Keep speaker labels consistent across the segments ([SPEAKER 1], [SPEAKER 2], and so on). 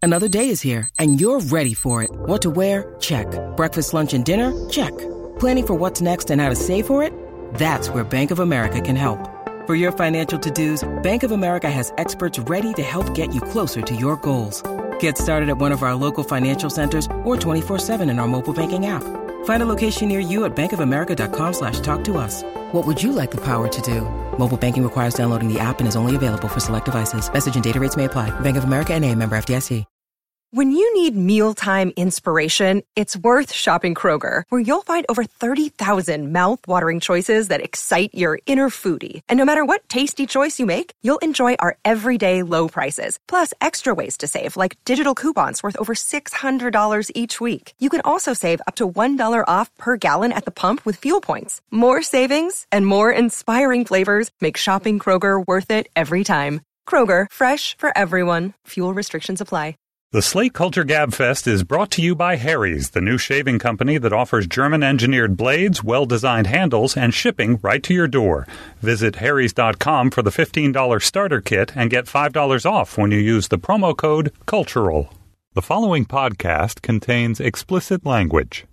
[SPEAKER 1] Another day is here, and you're ready for it. What to wear? Check. Breakfast, lunch, and dinner? Check. Planning for what's next and how to save for it? That's where Bank of America can help. For your financial to-dos, Bank of America has experts ready to help get you closer to your goals. Get started at one of our local financial centers or 24/7 in our mobile banking app. Find a location near you at bankofamerica.com/talktous. What would you like the power to do? Mobile banking requires downloading the app and is only available for select devices. Message and data rates may apply. Bank of America N.A., member FDIC.
[SPEAKER 2] When you need mealtime inspiration, it's worth shopping Kroger, where you'll find over 30,000 mouth-watering choices that excite your inner foodie. And no matter what tasty choice you make, you'll enjoy our everyday low prices, plus extra ways to save, like digital coupons worth over $600 each week. You can also save up to $1 off per gallon at the pump with fuel points. More savings and more inspiring flavors make shopping Kroger worth it every time. Kroger, fresh for everyone. Fuel restrictions apply.
[SPEAKER 3] The Slate Culture Gabfest is brought to you by Harry's, the new shaving company that offers German-engineered blades, well-designed handles, and shipping right to your door. Visit harrys.com for the $15 starter kit and get $5 off when you use the promo code CULTURAL. The following podcast contains explicit language.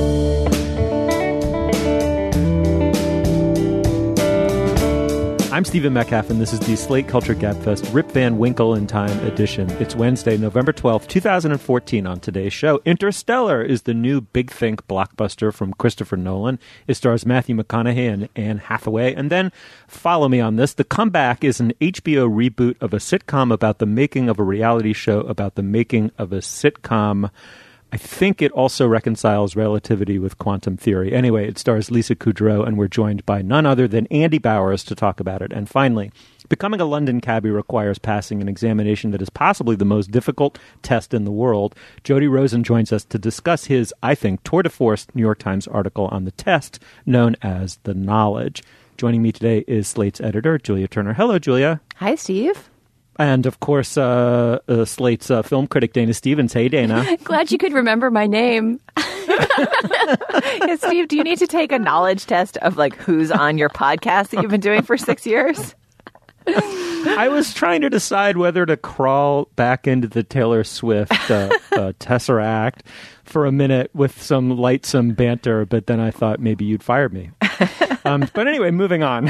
[SPEAKER 4] I'm Stephen Metcalf, and this is the Slate Culture Gabfest Rip Van Winkle in Time edition. It's Wednesday, November 12th, 2014. On today's show, Interstellar is the new big think blockbuster from Christopher Nolan. It stars Matthew McConaughey and Anne Hathaway. And then, follow me on this, The Comeback is an HBO reboot of a sitcom about the making of a reality show about the making of a sitcom. I think it also reconciles relativity with quantum theory. Anyway, it stars Lisa Kudrow, and we're joined by none other than Andy Bowers to talk about it. And finally, becoming a London cabbie requires passing an examination that is possibly the most difficult test in the world. Jody Rosen joins us to discuss his, I think, tour de force New York Times article on the test known as The Knowledge. Joining me today is Slate's editor, Julia Turner. Hello, Julia.
[SPEAKER 5] Hi, Steve.
[SPEAKER 4] And, of course, Slate's film critic, Dana Stevens. Hey, Dana.
[SPEAKER 5] Glad you could remember my name. Yeah, Steve, do you need to take a knowledge test of, like, who's on your podcast that you've been doing for 6 years?
[SPEAKER 4] I was trying to decide whether to crawl back into the Taylor Swift Tesseract for a minute with some lightsome banter, but then I thought maybe you'd fire me. But anyway, moving on.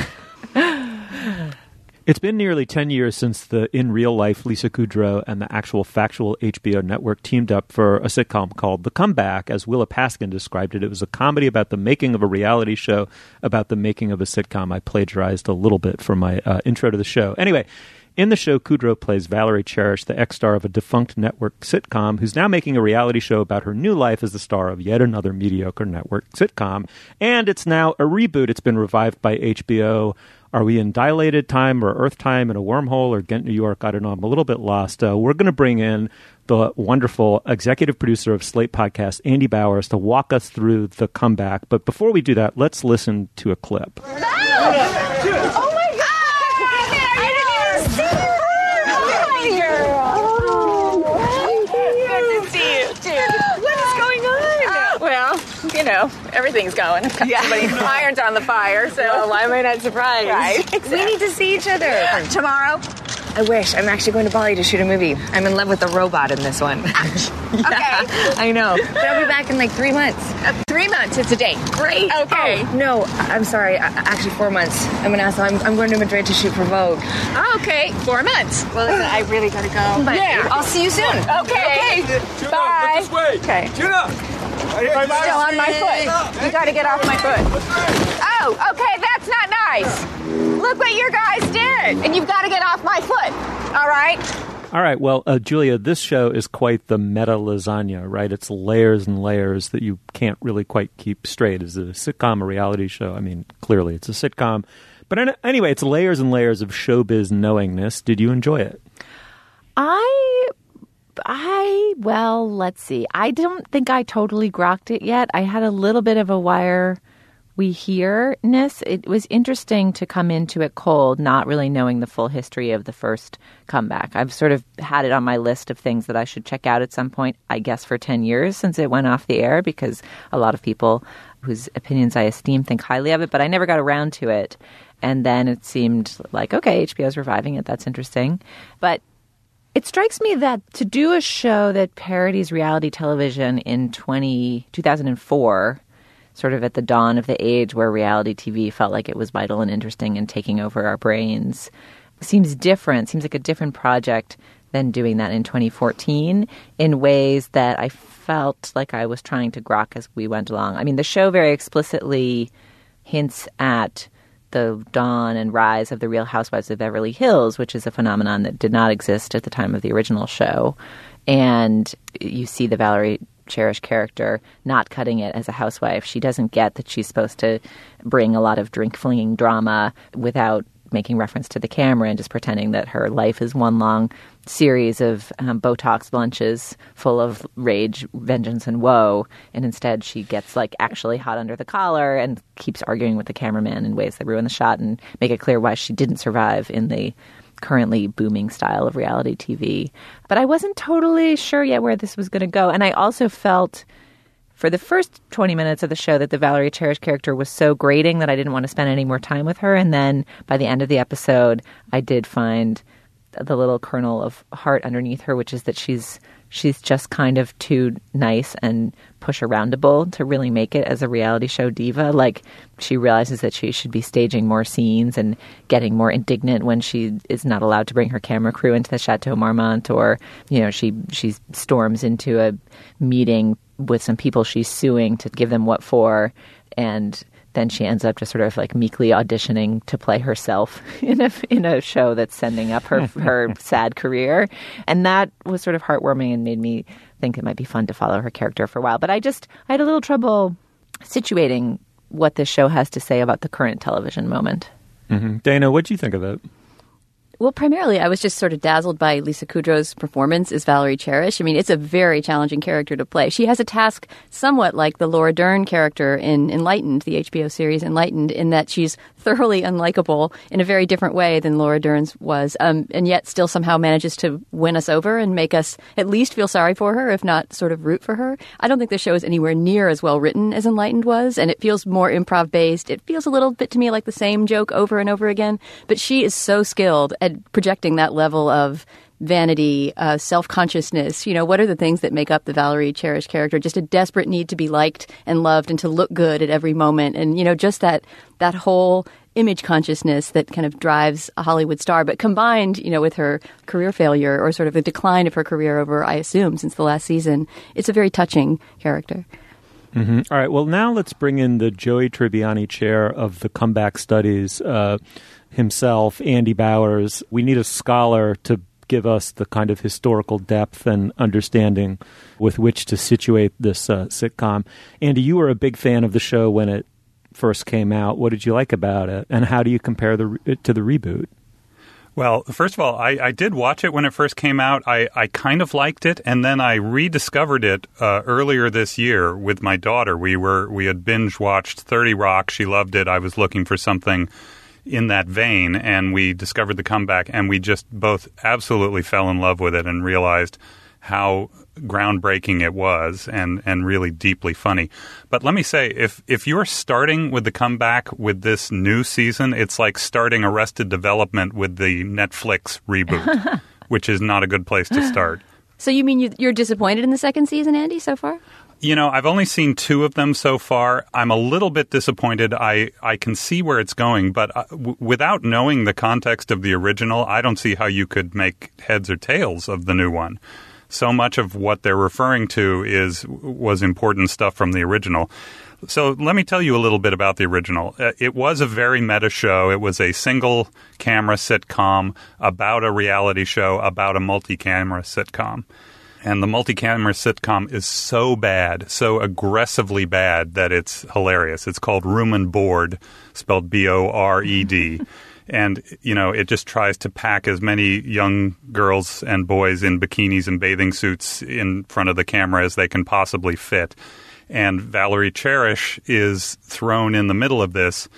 [SPEAKER 4] It's been nearly 10 years since the in real life Lisa Kudrow and the actual factual HBO network teamed up for a sitcom called The Comeback. As Willa Paskin described it, it was a comedy about the making of a reality show about the making of a sitcom. I plagiarized a little bit for my intro to the show. Anyway, in the show, Kudrow plays Valerie Cherish, the ex-star of a defunct network sitcom, who's now making a reality show about her new life as the star of yet another mediocre network sitcom. And it's now a reboot. It's been revived by HBO. Are we in dilated time or Earth time in a wormhole or Ghent, New York? I don't know. I'm a little bit lost. We're going to bring in the wonderful executive producer of Slate Podcast, Andy Bowers, to walk us through The Comeback. But before we do that, let's listen to a clip.
[SPEAKER 5] Oh, my God! I didn't even see you! Hi, girl! Good to see you, too. What is going on? Well, you know, everything's going. Iron's on the fire, so why am I not surprised? Right. Exactly. We need to see each other. Tomorrow? I wish. I'm actually going to Bali to shoot a movie. I'm in love with the robot in this one. Okay. I know. But I'll be back in like 3 months. 3 months? It's a date. Great. Okay. Oh, no, I'm sorry. Actually, 4 months. I'm an asshole. I'm going to Madrid to shoot for Vogue. Oh, okay. 4 months. Well, listen, I really got to go. But yeah. I'll see you soon. Okay. Bye. This way. Okay. I'm still on my foot. You got to get off my foot. Oh, okay. That's not nice. Look what your guys did. And you've got to get off my foot. All right?
[SPEAKER 4] All right. Well, Julia, this show is quite the meta lasagna, right? It's layers and layers that you can't really quite keep straight. Is it a sitcom, a reality show? I mean, clearly it's a sitcom. But anyway, it's layers and layers of showbiz knowingness. Did you enjoy it?
[SPEAKER 5] Well, let's see. I don't think I totally grokked it yet. I had a little bit of a wire we hear-ness. It was interesting to come into it cold, not really knowing the full history of the first comeback. I've sort of had it on my list of things that I should check out at some point, I guess for 10 years since it went off the air, because a lot of people whose opinions I esteem think highly of it, but I never got around to it. And then it seemed like, okay, HBO's reviving it. That's interesting. But It strikes me that to do a show that parodies reality television in 2004, sort of at the dawn of the age where reality TV felt like it was vital and interesting and taking over our brains, seems different, seems like a different project than doing that in 2014 in ways that I felt like I was trying to grok as we went along. I mean, the show very explicitly hints at the dawn and rise of the Real Housewives of Beverly Hills, which is a phenomenon that did not exist at the time of the original show. And you see the Valerie Cherish character not cutting it as a housewife. She doesn't get that she's supposed to bring a lot of drink-flinging drama without making reference to the camera and just pretending that her life is one long series of Botox lunches full of rage, vengeance, and woe. And instead she gets like actually hot under the collar and keeps arguing with the cameraman in ways that ruin the shot and make it clear why she didn't survive in the currently booming style of reality TV. But I wasn't totally sure yet where this was going to go. And I also felt for the first 20 minutes of the show that the Valerie Cherish character was so grating that I didn't want to spend any more time with her. And then by the end of the episode, I did find the little kernel of heart underneath her, which is that she's just kind of too nice and push-aroundable to really make it as a reality show diva. Like, she realizes that she should be staging more scenes and getting more indignant when she is not allowed to bring her camera crew into the Chateau Marmont, or, you know, she storms into a meeting with some people she's suing to give them what for, and then she ends up just sort of like meekly auditioning to play herself in a show that's sending up her sad career. And that was sort of heartwarming and made me think it might be fun to follow her character for a while. But I had a little trouble situating what this show has to say about the current television moment.
[SPEAKER 4] Mm-hmm. Dana, what do you think of it?
[SPEAKER 6] Well, primarily, I was just sort of dazzled by Lisa Kudrow's performance as Valerie Cherish. I mean, it's a very challenging character to play. She has a task somewhat like the Laura Dern character in Enlightened, the HBO series Enlightened, in that she's thoroughly unlikable in a very different way than Laura Dern's was, and yet still somehow manages to win us over and make us at least feel sorry for her, if not sort of root for her. I don't think the show is anywhere near as well written as Enlightened was, and it feels more improv-based. It feels a little bit to me like the same joke over and over again, but she is so skilled at projecting that level of vanity, self-consciousness. You know, what are the things that make up the Valerie Cherish character? Just a desperate need to be liked and loved and to look good at every moment. And, you know, just that whole image consciousness that kind of drives a Hollywood star, but combined, you know, with her career failure or sort of a decline of her career over, I assume, since the last season, it's a very touching character.
[SPEAKER 4] Mm-hmm. All right. Well, now let's bring in the Joey Tribbiani chair of the comeback studies himself, Andy Bowers. We need a scholar to give us the kind of historical depth and understanding with which to situate this sitcom. Andy, you were a big fan of the show when it first came out. What did you like about it? And how do you compare it to the reboot?
[SPEAKER 3] Well, first of all, I did watch it when it first came out. I kind of liked it, and then I rediscovered it earlier this year with my daughter. We had binge-watched 30 Rock. She loved it. I was looking for something in that vein, and we discovered The Comeback, and we just both absolutely fell in love with it and realized how groundbreaking it was and really deeply funny. But let me say, if you're starting with The Comeback with this new season, it's like starting Arrested Development with the Netflix reboot, which is not a good place to start.
[SPEAKER 6] So you mean you're disappointed in the second season, Andy, so far?
[SPEAKER 3] You know, I've only seen 2 of them so far. I'm a little bit disappointed. I can see where it's going, but without knowing the context of the original, I don't see how you could make heads or tails of the new one. So much of what they're referring to was important stuff from the original. So let me tell you a little bit about the original. It was a very meta show. It was a single-camera sitcom about a reality show about a multi-camera sitcom. And the multi-camera sitcom is so bad, so aggressively bad, that it's hilarious. It's called Room and Board, spelled B-O-R-E-D. And, you know, it just tries to pack as many young girls and boys in bikinis and bathing suits in front of the camera as they can possibly fit. And Valerie Cherish is thrown in the middle of this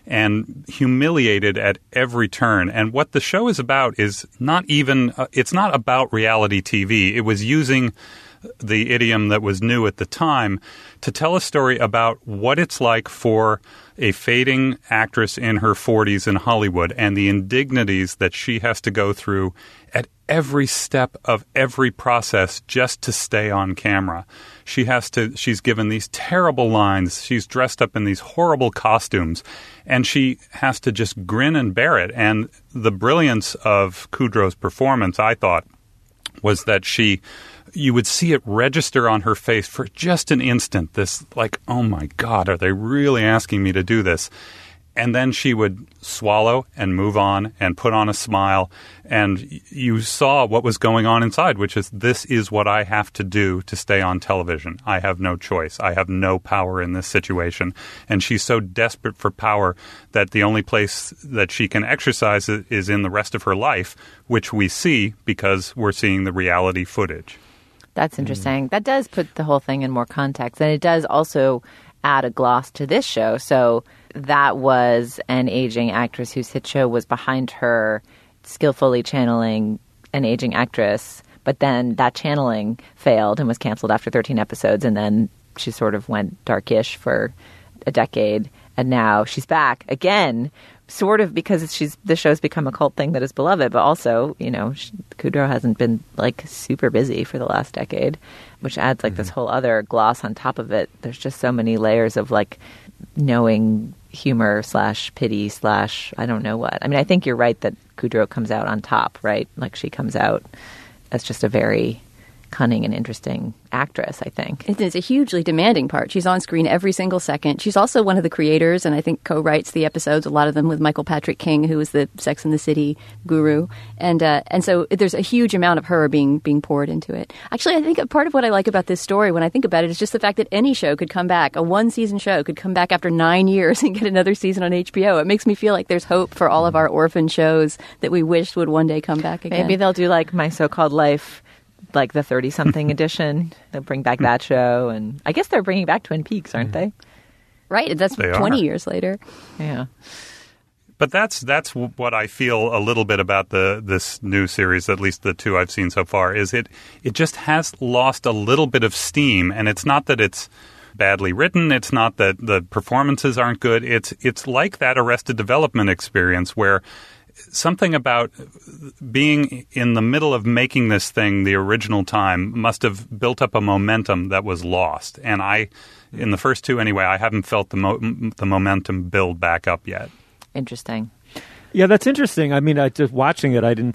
[SPEAKER 3] and humiliated at every turn. And what the show is about is not even it's not about reality TV. It was using the idiom that was new at the time, to tell a story about what it's like for a fading actress in her 40s in Hollywood and the indignities that she has to go through at every step of every process just to stay on camera. She's given these terrible lines. She's dressed up in these horrible costumes, and she has to just grin and bear it. And the brilliance of Kudrow's performance, I thought, was that you would see it register on her face for just an instant, this like, oh my God, are they really asking me to do this? And then she would swallow and move on and put on a smile. And you saw what was going on inside, which is, this is what I have to do to stay on television. I have no choice. I have no power in this situation. And she's so desperate for power that the only place that she can exercise it is in the rest of her life, which we see because we're seeing the reality footage.
[SPEAKER 7] That's interesting. That does put the whole thing in more context. And it does also add a gloss to this show. So that was an aging actress whose hit show was behind her skillfully channeling an aging actress. But then that channeling failed and was canceled after 13 episodes. And then she sort of went darkish for a decade. And now she's back again, sort of because the show's become a cult thing that is beloved. But also, Kudrow hasn't been like super busy for the last decade, which adds like this whole other gloss on top of it. There's just so many layers of like knowing humor / pity / I don't know what. I mean, I think you're right that Kudrow comes out on top, right? Like she comes out as just a very cunning and interesting actress, I think.
[SPEAKER 6] It's a hugely demanding part. She's on screen every single second. She's also one of the creators, and I think co-writes the episodes, a lot of them with Michael Patrick King, who is the Sex and the City guru. And so there's a huge amount of her being poured into it. Actually, I think a part of what I like about this story, when I think about it, is just the fact that any show could come back. A one-season show could come back after 9 years and get another season on HBO. It makes me feel like there's hope for all of our orphan shows that we wished would one day come back again.
[SPEAKER 7] Maybe they'll do like My So-Called Life, like the 30-something edition. They'll bring back that show. And I guess they're bringing back Twin Peaks, aren't they?
[SPEAKER 6] Right. That's 20 years later.
[SPEAKER 7] Yeah.
[SPEAKER 3] But that's what I feel a little bit about this new series, at least the two I've seen so far, is it just has lost a little bit of steam. And it's not that it's badly written. It's not that the performances aren't good. It's like that Arrested Development experience where something about being in the middle of making this thing the original time must have built up a momentum that was lost. And in the first two anyway, I haven't felt the momentum build back up yet.
[SPEAKER 7] Interesting.
[SPEAKER 4] Yeah, that's interesting. I mean, just watching it, I didn't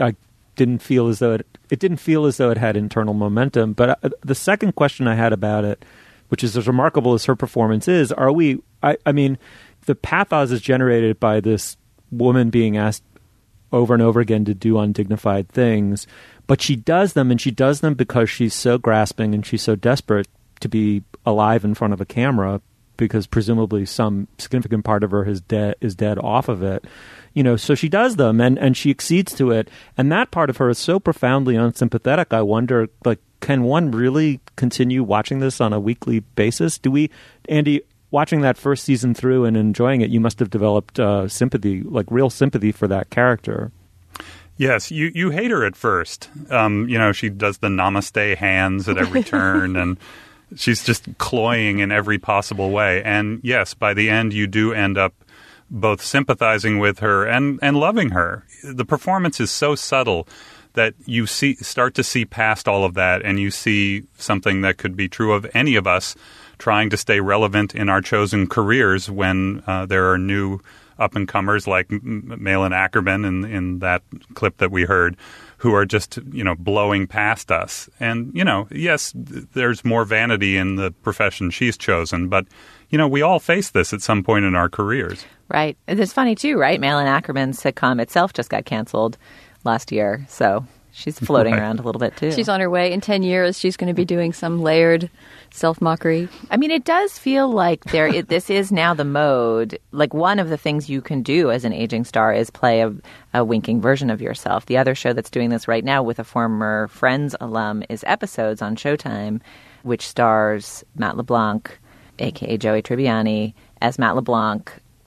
[SPEAKER 4] feel as though it didn't feel as though it had internal momentum. But the second question I had about it, which is as remarkable as her performance is, I mean, the pathos is generated by this woman being asked over and over again to do undignified things, but she does them, and she does them because she's so grasping and she's so desperate to be alive in front of a camera, because presumably some significant part of her is dead off of it. So she does them, and she accedes to it, and that part of her is so profoundly unsympathetic. I wonder, like, can one really continue watching this on a weekly basis? Do we, Andy, watching that first season through and enjoying it, you must have developed sympathy, like real sympathy for that character.
[SPEAKER 3] Yes, you hate her at first. She does the namaste hands at every turn, and she's just cloying in every possible way. And yes, by the end, you do end up both sympathizing with her and loving her. The performance is so subtle that you start to see past all of that, and you see something that could be true of any of us trying to stay relevant in our chosen careers when there are new up-and-comers like Malin Akerman in that clip that we heard, who are just, blowing past us. And, yes, there's more vanity in the profession she's chosen, but, we all face this at some point in our careers.
[SPEAKER 7] Right. It's funny, too, right? Malin Akerman's sitcom itself just got canceled last year, so she's floating around a little bit, too.
[SPEAKER 6] She's on her way. In 10 years, she's going to be doing some layered self-mockery.
[SPEAKER 7] I mean, it does feel like this is now the mode. Like, one of the things you can do as an aging star is play a winking version of yourself. The other show that's doing this right now with a former Friends alum is Episodes on Showtime, which stars Matt LeBlanc, a.k.a. Joey Tribbiani, as Matt LeBlanc,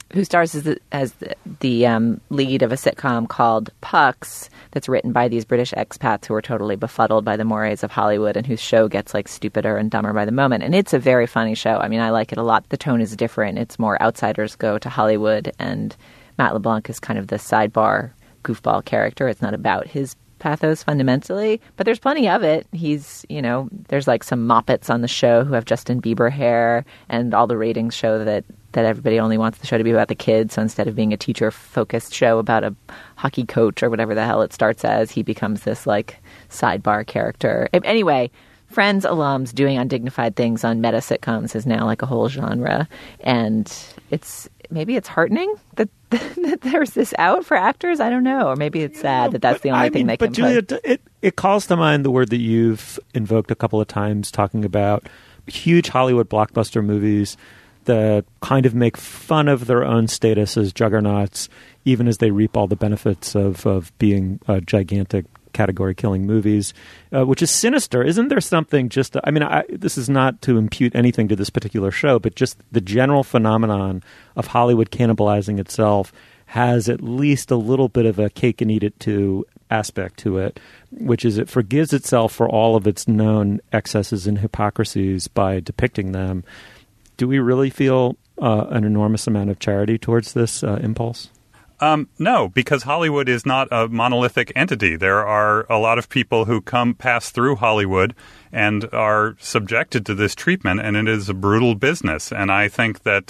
[SPEAKER 7] who stars as the lead of a sitcom called Pucks that's written by these British expats who are totally befuddled by the mores of Hollywood and whose show gets like stupider and dumber by the moment. And it's a very funny show. I mean, I like it a lot. The tone is different. It's more outsiders go to Hollywood, and Matt LeBlanc is kind of the sidebar goofball character. It's not about his pathos fundamentally, but there's plenty of it. He's, there's like some Moppets on the show who have Justin Bieber hair, and all the ratings show that everybody only wants the show to be about the kids. So instead of being a teacher-focused show about a hockey coach or whatever the hell it starts as, he becomes this like sidebar character. Anyway, Friends alums doing undignified things on meta sitcoms is now like a whole genre, and maybe it's heartening that there's this out for actors. I don't know. Or maybe it's sad that that's the only thing they can
[SPEAKER 4] Julia,
[SPEAKER 7] play.
[SPEAKER 4] It calls to mind the word that you've invoked a couple of times, talking about huge Hollywood blockbuster movies that kind of make fun of their own status as juggernauts, even as they reap all the benefits of being gigantic category-killing movies, which is sinister. Isn't there something just... this is not to impute anything to this particular show, but just the general phenomenon of Hollywood cannibalizing itself has at least a little bit of a cake-and-eat-it-too aspect to it, which is it forgives itself for all of its known excesses and hypocrisies by depicting them. Do we really feel an enormous amount of charity towards this impulse?
[SPEAKER 3] No, because Hollywood is not a monolithic entity. There are a lot of people who pass through Hollywood and are subjected to this treatment, and it is a brutal business. And I think that,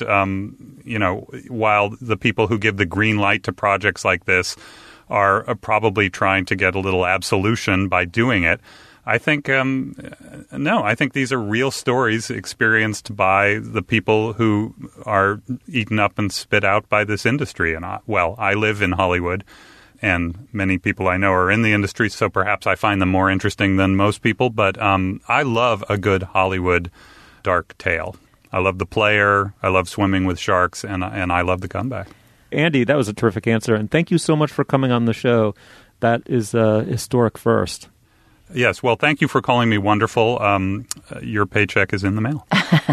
[SPEAKER 3] while the people who give the green light to projects like this are probably trying to get a little absolution by doing it, I think, I think these are real stories experienced by the people who are eaten up and spit out by this industry. And I live in Hollywood, and many people I know are in the industry, so perhaps I find them more interesting than most people. But I love a good Hollywood dark tale. I love The Player, I love Swimming with Sharks, and I love The Comeback.
[SPEAKER 4] Andy, that was a terrific answer, and thank you so much for coming on the show. That is a historic first.
[SPEAKER 3] Yes, well, thank you for calling me wonderful. Your paycheck is in the mail.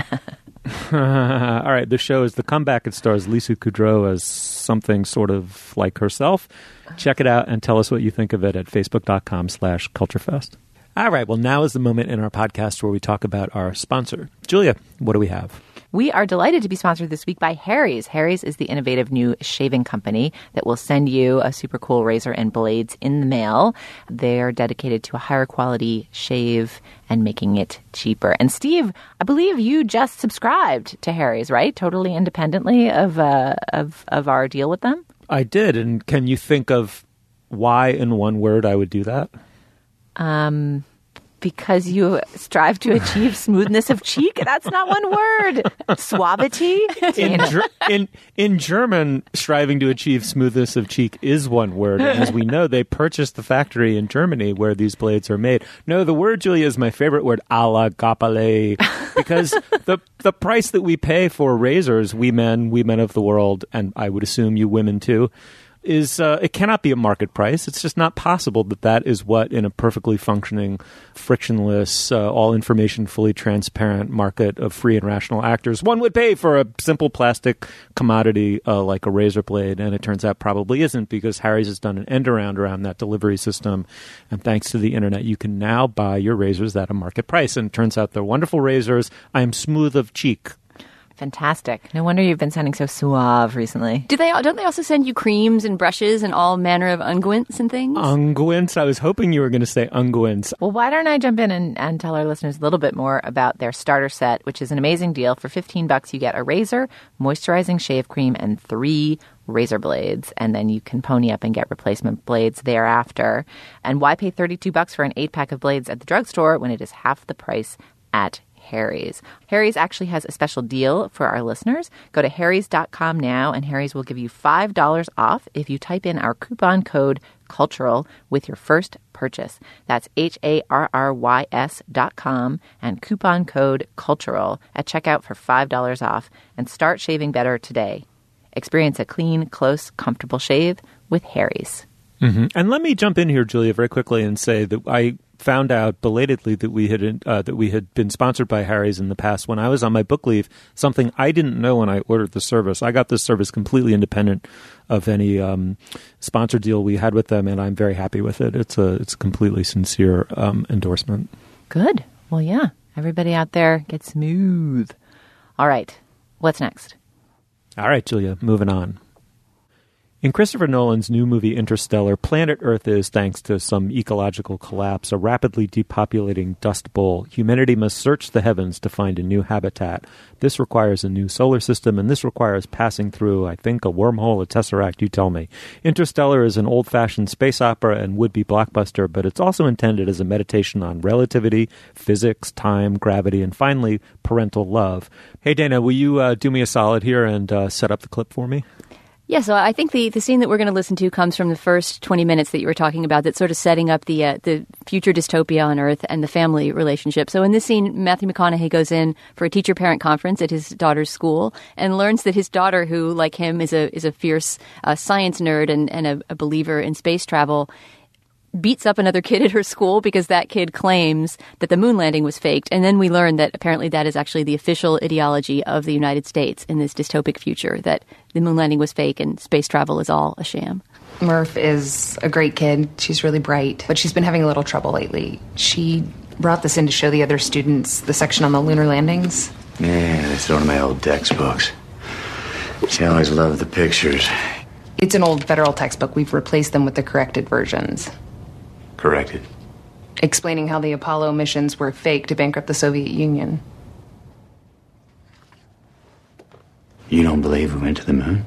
[SPEAKER 4] All right, the show is The Comeback. It stars Lisa Kudrow as something sort of like herself. Check it out and tell us what you think of it at facebook.com/culturefest. All right, well, now is the moment in our podcast where we talk about our sponsor. Julia, what do we have?
[SPEAKER 7] We are delighted to be sponsored this week by Harry's. Harry's is the innovative new shaving company that will send you a super cool razor and blades in the mail. They're dedicated to a higher quality shave and making it cheaper. And Steve, I believe you just subscribed to Harry's, right? Totally independently of our deal with them?
[SPEAKER 4] I did. And can you think of why in one word I would do that?
[SPEAKER 7] Because you strive to achieve smoothness of cheek? That's not one word. Suavity?
[SPEAKER 4] In German, striving to achieve smoothness of cheek is one word. And as we know, they purchased the factory in Germany where these blades are made. No, the word, Julia, is my favorite word, Allagappale. Because the price that we pay for razors, we men of the world, and I would assume you women too, is it cannot be a market price. It's just not possible that is what, in a perfectly functioning, frictionless, all information fully transparent market of free and rational actors, one would pay for a simple plastic commodity like a razor blade. And it turns out probably isn't, because Harry's has done an end around that delivery system. And thanks to the internet, you can now buy your razors at a market price. And it turns out they're wonderful razors. I am smooth of cheek.
[SPEAKER 7] Fantastic. No wonder you've been sounding so suave recently.
[SPEAKER 6] Don't they also send you creams and brushes and all manner of unguents and things?
[SPEAKER 4] Unguents? I was hoping you were going to say unguents.
[SPEAKER 7] Well, why don't I jump in and tell our listeners a little bit more about their starter set, which is an amazing deal. For $15, you get a razor, moisturizing shave cream, and 3 razor blades, and then you can pony up and get replacement blades thereafter. And why pay $32 for an 8-pack of blades at the drugstore when it is half the price at Harry's? Harry's actually has a special deal for our listeners. Go to harrys.com now, and Harry's will give you $5 off if you type in our coupon code CULTURAL with your first purchase. That's HARRYS.com and coupon code CULTURAL at checkout for $5 off, and start shaving better today. Experience a clean, close, comfortable shave with Harry's.
[SPEAKER 4] Mm-hmm. And let me jump in here, Julia, very quickly and say that I found out belatedly that we had been sponsored by Harry's in the past when I was on my book leave, something I didn't know when I ordered the service. I got this service completely independent of any sponsor deal we had with them, and I'm very happy with it. It's a completely sincere endorsement.
[SPEAKER 7] Good. Well, yeah. Everybody out there, get smooth. All right. What's next?
[SPEAKER 4] All right, Julia, moving on. In Christopher Nolan's new movie Interstellar, planet Earth is, thanks to some ecological collapse, a rapidly depopulating dust bowl. Humanity must search the heavens to find a new habitat. This requires a new solar system, and this requires passing through, I think, a wormhole, a tesseract, you tell me. Interstellar is an old-fashioned space opera and would-be blockbuster, but it's also intended as a meditation on relativity, physics, time, gravity, and finally, parental love. Hey, Dana, will you do me a solid here and set up the clip for me?
[SPEAKER 6] Yeah, so I think the scene that we're going to listen to comes from the first 20 minutes that you were talking about, that's sort of setting up the future dystopia on Earth and the family relationship. So in this scene, Matthew McConaughey goes in for a teacher-parent conference at his daughter's school and learns that his daughter, who, like him, is a fierce science nerd and a believer in space travel, beats up another kid at her school because that kid claims that the moon landing was faked. And then we learn that apparently that is actually the official ideology of the United States in this dystopic future, that the moon landing was fake and space travel is all a sham.
[SPEAKER 8] Murph is a great kid. She's really bright, but she's been having a little trouble lately. She brought this in to show the other students the section on the lunar landings.
[SPEAKER 9] Yeah, that's one of my old textbooks. She always loved the pictures.
[SPEAKER 8] It's an old federal textbook. We've replaced them with the corrected versions.
[SPEAKER 9] Corrected.
[SPEAKER 8] Explaining how the Apollo missions were fake to bankrupt the Soviet Union.
[SPEAKER 9] You don't believe we went to the moon?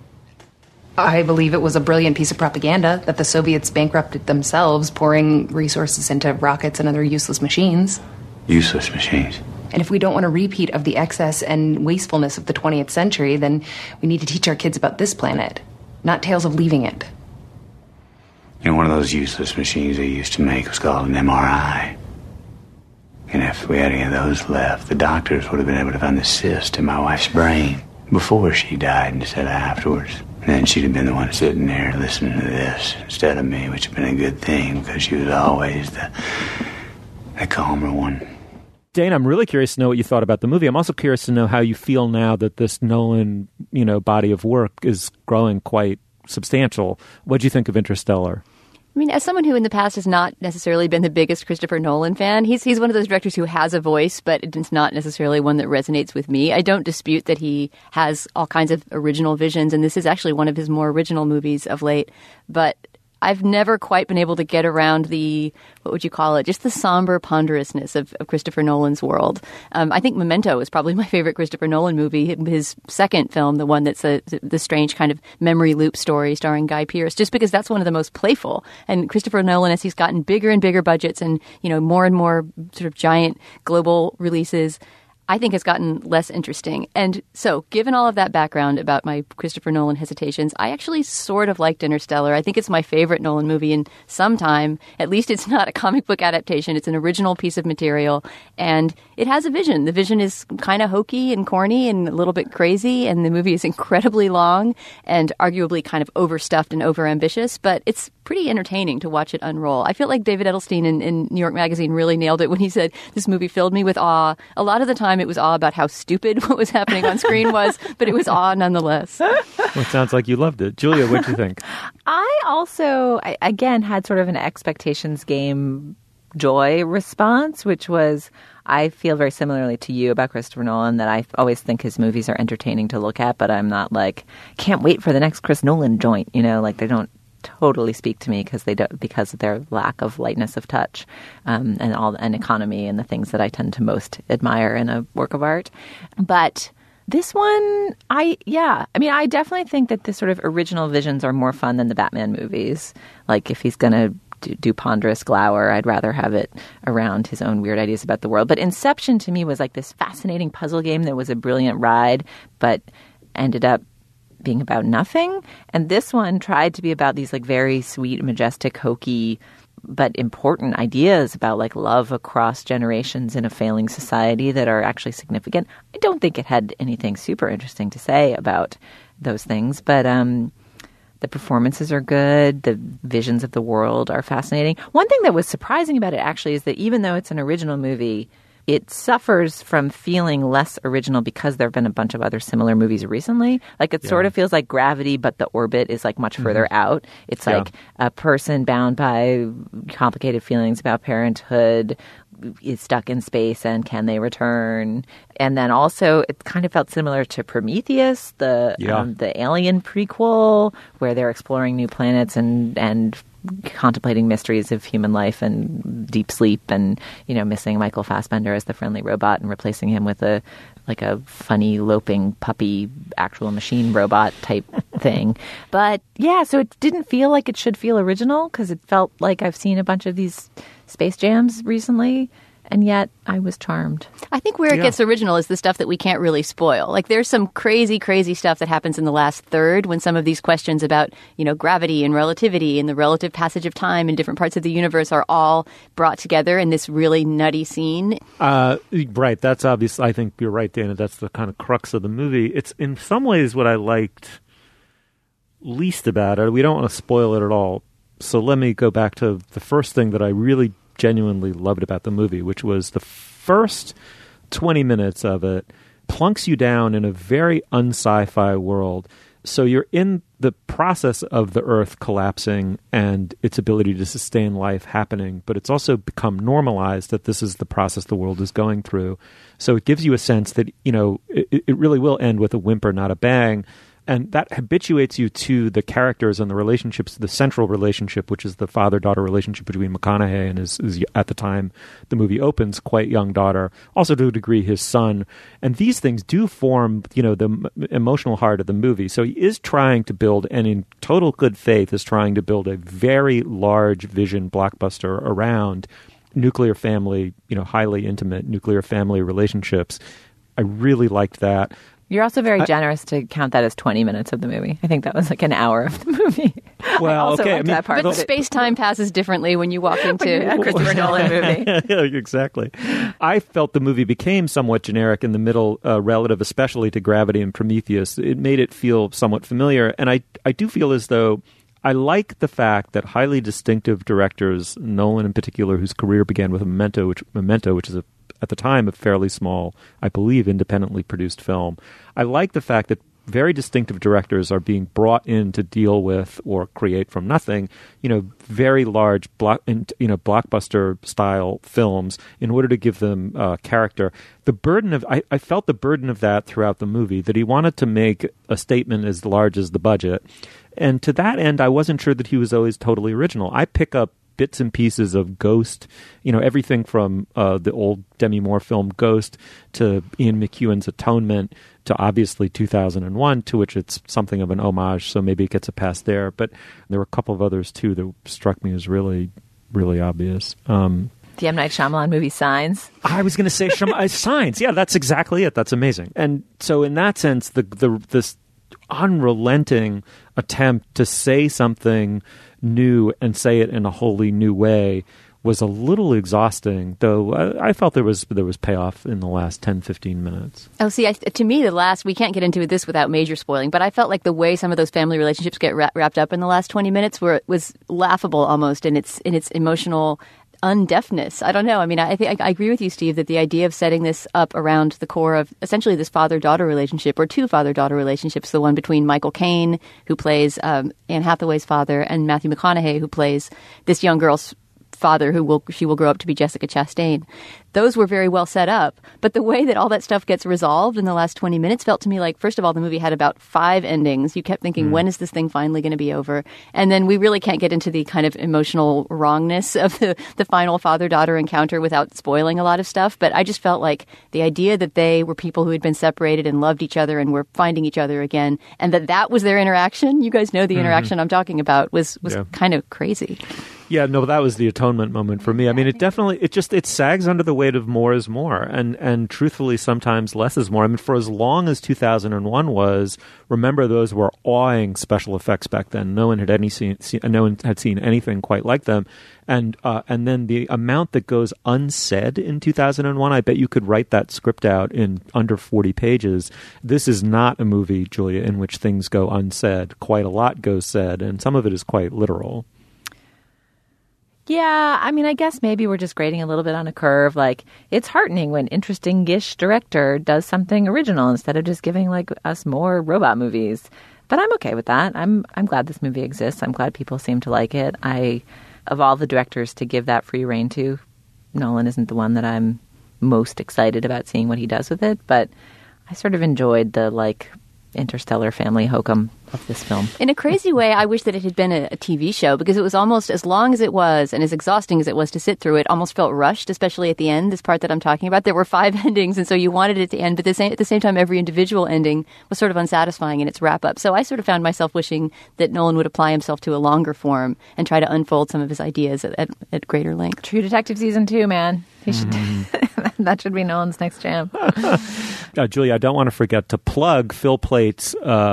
[SPEAKER 8] I believe it was a brilliant piece of propaganda that the Soviets bankrupted themselves, pouring resources into rockets and other useless machines.
[SPEAKER 9] Useless machines?
[SPEAKER 8] And if we don't want a repeat of the excess and wastefulness of the 20th century, then we need to teach our kids about this planet, not tales of leaving it.
[SPEAKER 9] You know, one of those useless machines they used to make was called an MRI. And if we had any of those left, the doctors would have been able to find the cyst in my wife's brain before she died instead of afterwards. And then she'd have been the one sitting there listening to this instead of me, which would have been a good thing because she was always the calmer one.
[SPEAKER 4] Dana, I'm really curious to know what you thought about the movie. I'm also curious to know how you feel now that this Nolan, body of work is growing quite substantial. What do you think of Interstellar?
[SPEAKER 6] I mean, as someone who in the past has not necessarily been the biggest Christopher Nolan fan, he's one of those directors who has a voice, but it's not necessarily one that resonates with me. I don't dispute that he has all kinds of original visions, and this is actually one of his more original movies of late. But I've never quite been able to get around the, what would you call it, just the somber ponderousness of Christopher Nolan's world. I think Memento is probably my favorite Christopher Nolan movie. His second film, the one that's the strange kind of memory loop story starring Guy Pearce, just because that's one of the most playful. And Christopher Nolan, as he's gotten bigger and bigger budgets and, more and more sort of giant global releases, I think has gotten less interesting. And so, given all of that background about my Christopher Nolan hesitations, I actually sort of liked Interstellar. I think it's my favorite Nolan movie in some time. At least it's not a comic book adaptation. It's an original piece of material, and it has a vision. The vision is kind of hokey and corny and a little bit crazy, and the movie is incredibly long and arguably kind of overstuffed and overambitious, but it's pretty entertaining to watch it unroll. I feel like David Edelstein in New York Magazine really nailed it when he said, this movie filled me with awe. A lot of the time it was awe about how stupid what was happening on screen was, but it was awe nonetheless.
[SPEAKER 4] Well, it sounds like you loved it. Julia, what do you think?
[SPEAKER 7] I again had sort of an expectations game joy response, which was, I feel very similarly to you about Christopher Nolan, that I always think his movies are entertaining to look at, but I'm not like, can't wait for the next Chris Nolan joint, like they don't totally speak to me because of their lack of lightness of touch and economy and the things that I tend to most admire in a work of art. But this one, I definitely think that the sort of original visions are more fun than the Batman movies. Like if he's going to do ponderous glower, I'd rather have it around his own weird ideas about the world. But Inception to me was like this fascinating puzzle game that was a brilliant ride, but ended up being about nothing. And this one tried to be about these like very sweet, majestic, hokey, but important ideas about like love across generations in a failing society that are actually significant. I don't think it had anything super interesting to say about those things, but The performances are good. The visions of the world are fascinating. One thing that was surprising about it, actually, is that even though it's an original movie, it suffers from feeling less original because there have been a bunch of other similar movies recently. Like, it sort of feels like Gravity, but the orbit is, like, much further out. It's like a person bound by complicated feelings about parenthood is stuck in space, and can they return? And then also it kind of felt similar to Prometheus, the Alien prequel, where they're exploring new planets and contemplating mysteries of human life and deep sleep, and, you know, missing Michael Fassbender as the friendly robot and replacing him with a funny loping puppy actual machine robot type thing. But yeah, so it didn't feel like it should feel original, because it felt like I've seen a bunch of these Space Jams recently, and yet I was charmed.
[SPEAKER 6] I think where it gets original is the stuff that we can't really spoil. Like, there's some crazy, crazy stuff that happens in the last third when some of these questions about, you know, gravity and relativity and the relative passage of time in different parts of the universe are all brought together in this really nutty scene.
[SPEAKER 4] Right. That's obvious. I think you're right, Dana. That's the kind of crux of the movie. It's in some ways what I liked least about it. We don't want to spoil it at all. So let me go back to the first thing that I really genuinely loved about the movie, which was the first 20 minutes of it plunks you down in a very un-sci-fi world. So you're in the process of the Earth collapsing and its ability to sustain life happening, but it's also become normalized that this is the process the world is going through. So it gives you a sense that, you know, it really will end with a whimper, not a bang. And that habituates you to the characters and the relationships, the central relationship, which is the father-daughter relationship between McConaughey and his, at the time the movie opens, quite young daughter, also to a degree his son. And these things do form, you know, the emotional heart of the movie. So he is trying to build, and in total good faith, is trying to build a very large vision blockbuster around nuclear family, you know, highly intimate nuclear family relationships. I really liked that.
[SPEAKER 7] You're also very generous to count that as 20 minutes of the movie. I think that was like an hour of the movie.
[SPEAKER 4] Well, okay. I mean,
[SPEAKER 7] that part
[SPEAKER 6] but space-time passes differently when you walk into a Christopher Nolan movie.
[SPEAKER 4] Yeah, exactly. I felt the movie became somewhat generic in the middle, relative especially to Gravity and Prometheus. It made it feel somewhat familiar. And I do feel as though I like the fact that highly distinctive directors, Nolan in particular, whose career began with Memento, which is at the time a fairly small, I believe, independently produced film. I like the fact that very distinctive directors are being brought in to deal with or create from nothing, you know, very large blockbuster style films in order to give them character. The burden of I felt the burden of that throughout the movie, that he wanted to make a statement as large as the budget. And to that end, I wasn't sure that he was always totally original. I pick up bits and pieces of Ghost, you know, everything from the old Demi Moore film Ghost to Ian McEwan's Atonement to obviously 2001, to which it's something of an homage, so maybe it gets a pass there. But there were a couple of others, too, that struck me as really, really obvious.
[SPEAKER 7] The M. Night Shyamalan movie Signs.
[SPEAKER 4] I was going to say Signs. Yeah, that's exactly it. That's amazing. And so in that sense, this unrelenting attempt to say something new and say it in a wholly new way was a little exhausting, though I felt there was payoff in the last 10, 15 minutes.
[SPEAKER 6] Oh, see, to me, we can't get into this without major spoiling, but I felt like the way some of those family relationships get wrapped up in the last 20 minutes was laughable almost in its emotional undeafness. I don't know. I mean, I think I agree with you, Steve, that the idea of setting this up around the core of essentially this father-daughter relationship, or two father-daughter relationships, the one between Michael Caine, who plays Anne Hathaway's father, and Matthew McConaughey, who plays this young girl's father, she will grow up to be Jessica Chastain. Those were very well set up, but the way that all that stuff gets resolved in the last 20 minutes felt to me like, first of all, the movie had about 5 endings. You kept thinking, when is this thing finally going to be over? And then we really can't get into the kind of emotional wrongness of the final father-daughter encounter without spoiling a lot of stuff. But I just felt like the idea that they were people who had been separated and loved each other and were finding each other again, and that was their interaction. You guys know the interaction I'm talking about was kind of crazy.
[SPEAKER 4] Yeah, no, that was the atonement moment for me. I mean, it sags under the weight of more is more, and truthfully, sometimes less is more. I mean, for as long as 2001 was, remember those were awing special effects back then. No one had seen anything quite like them, and then the amount that goes unsaid in 2001, I bet you could write that script out in under 40 pages. This is not a movie, Julia, in which things go unsaid. Quite a lot goes said, and some of it is quite literal.
[SPEAKER 7] Yeah, I mean, I guess maybe we're just grading a little bit on a curve. Like, it's heartening when interesting-ish director does something original instead of just giving like us more robot movies. But I'm okay with that. I'm glad this movie exists. I'm glad people seem to like it. Of all the directors to give that free rein to, Nolan isn't the one that I'm most excited about seeing what he does with it. But I sort of enjoyed the like interstellar family hokum of this film.
[SPEAKER 6] In a crazy way, I wish that it had been a TV show, because it was almost, as long as it was and as exhausting as it was to sit through, it almost felt rushed, especially at the end, this part that I'm talking about. There were 5 endings, and so you wanted it to end, but at the same time, every individual ending was sort of unsatisfying in its wrap-up. So I sort of found myself wishing that Nolan would apply himself to a longer form and try to unfold some of his ideas at greater length.
[SPEAKER 7] True Detective Season 2, man. He should. That should be Nolan's next jam.
[SPEAKER 4] Julia, I don't want to forget to plug Phil Plate's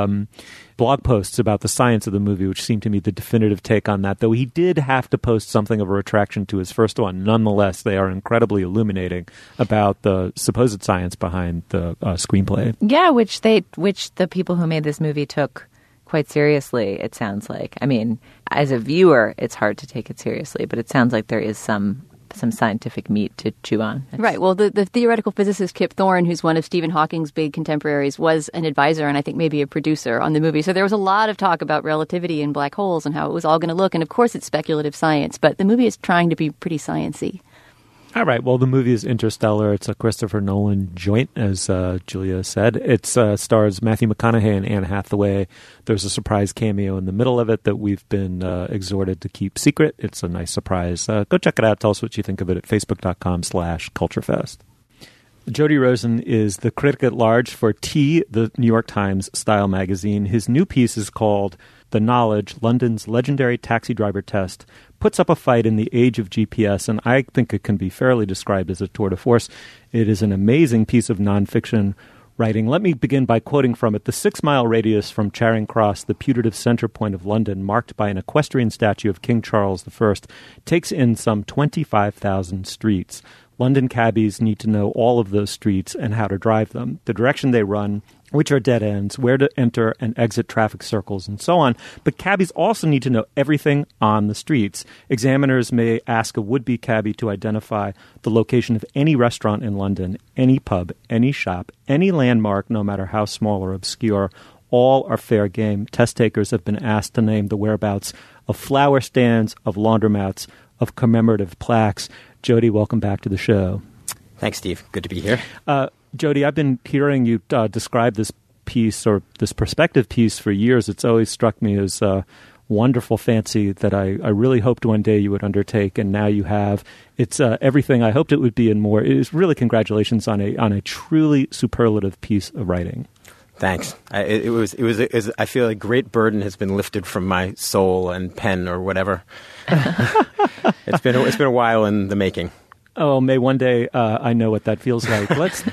[SPEAKER 4] blog posts about the science of the movie, which seemed to me the definitive take on that, though he did have to post something of a retraction to his first one. Nonetheless, they are incredibly illuminating about the supposed science behind the screenplay.
[SPEAKER 7] Yeah, which the people who made this movie took quite seriously, it sounds like. I mean, as a viewer, it's hard to take it seriously, but it sounds like there is some scientific meat to chew on.
[SPEAKER 6] Right. Well, the theoretical physicist Kip Thorne, who's one of Stephen Hawking's big contemporaries, was an advisor and I think maybe a producer on the movie. So there was a lot of talk about relativity and black holes and how it was all going to look. And of course, it's speculative science, but the movie is trying to be pretty science-y. All
[SPEAKER 4] right. Well, the movie is Interstellar. It's a Christopher Nolan joint, as Julia said. It stars Matthew McConaughey and Anne Hathaway. There's a surprise cameo in the middle of it that we've been exhorted to keep secret. It's a nice surprise. Go check it out. Tell us what you think of it at facebook.com/culturefest. Jody Rosen is the critic at large for T, the New York Times style magazine. His new piece is called The Knowledge, London's Legendary Taxi Driver Test, puts up a fight in the age of GPS, and I think it can be fairly described as a tour de force. It is an amazing piece of nonfiction writing. Let me begin by quoting from it. The 6-mile radius from Charing Cross, the putative center point of London, marked by an equestrian statue of King Charles I, takes in some 25,000 streets. London cabbies need to know all of those streets and how to drive them, the direction they run, which are dead ends, where to enter and exit traffic circles, and so on. But cabbies also need to know everything on the streets. Examiners may ask a would-be cabbie to identify the location of any restaurant in London, any pub, any shop, any landmark, no matter how small or obscure. All are fair game. Test takers have been asked to name the whereabouts of flower stands, of laundromats, of commemorative plaques. Jody, welcome back to the show.
[SPEAKER 10] Thanks, Steve. Good to be here.
[SPEAKER 4] Jody, I've been hearing you describe this piece or this perspective piece for years. It's always struck me as a wonderful fancy that I really hoped one day you would undertake, and now you have. It's everything I hoped it would be and more. It is really congratulations on a truly superlative piece of writing.
[SPEAKER 10] Thanks. It was. I feel a great burden has been lifted from my soul and pen or whatever. It's been a while in the making.
[SPEAKER 4] Oh, may one day I know what that feels like.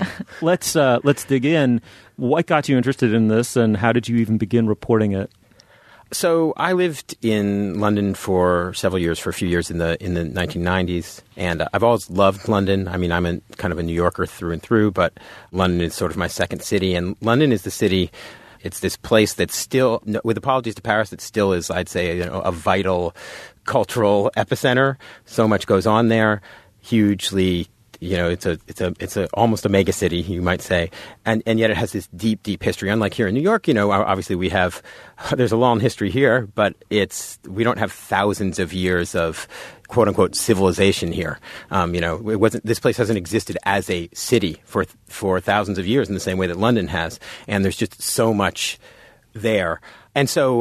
[SPEAKER 4] Let's dig in. What got you interested in this, and how did you even begin reporting it?
[SPEAKER 10] So I lived in London for several years, for a few years in the 1990s, and I've always loved London. I mean, I'm kind of a New Yorker through and through, but London is sort of my second city, and London is the city. It's this place that's still, with apologies to Paris, it still is, I'd say, a vital cultural epicenter. So much goes on there. Hugely, it's a almost a mega city, you might say, and yet it has this deep history. Unlike here in New York, obviously there's a long history here, but we don't have thousands of years of quote unquote civilization here. This place hasn't existed as a city for thousands of years in the same way that London has, and there's just so much there. And so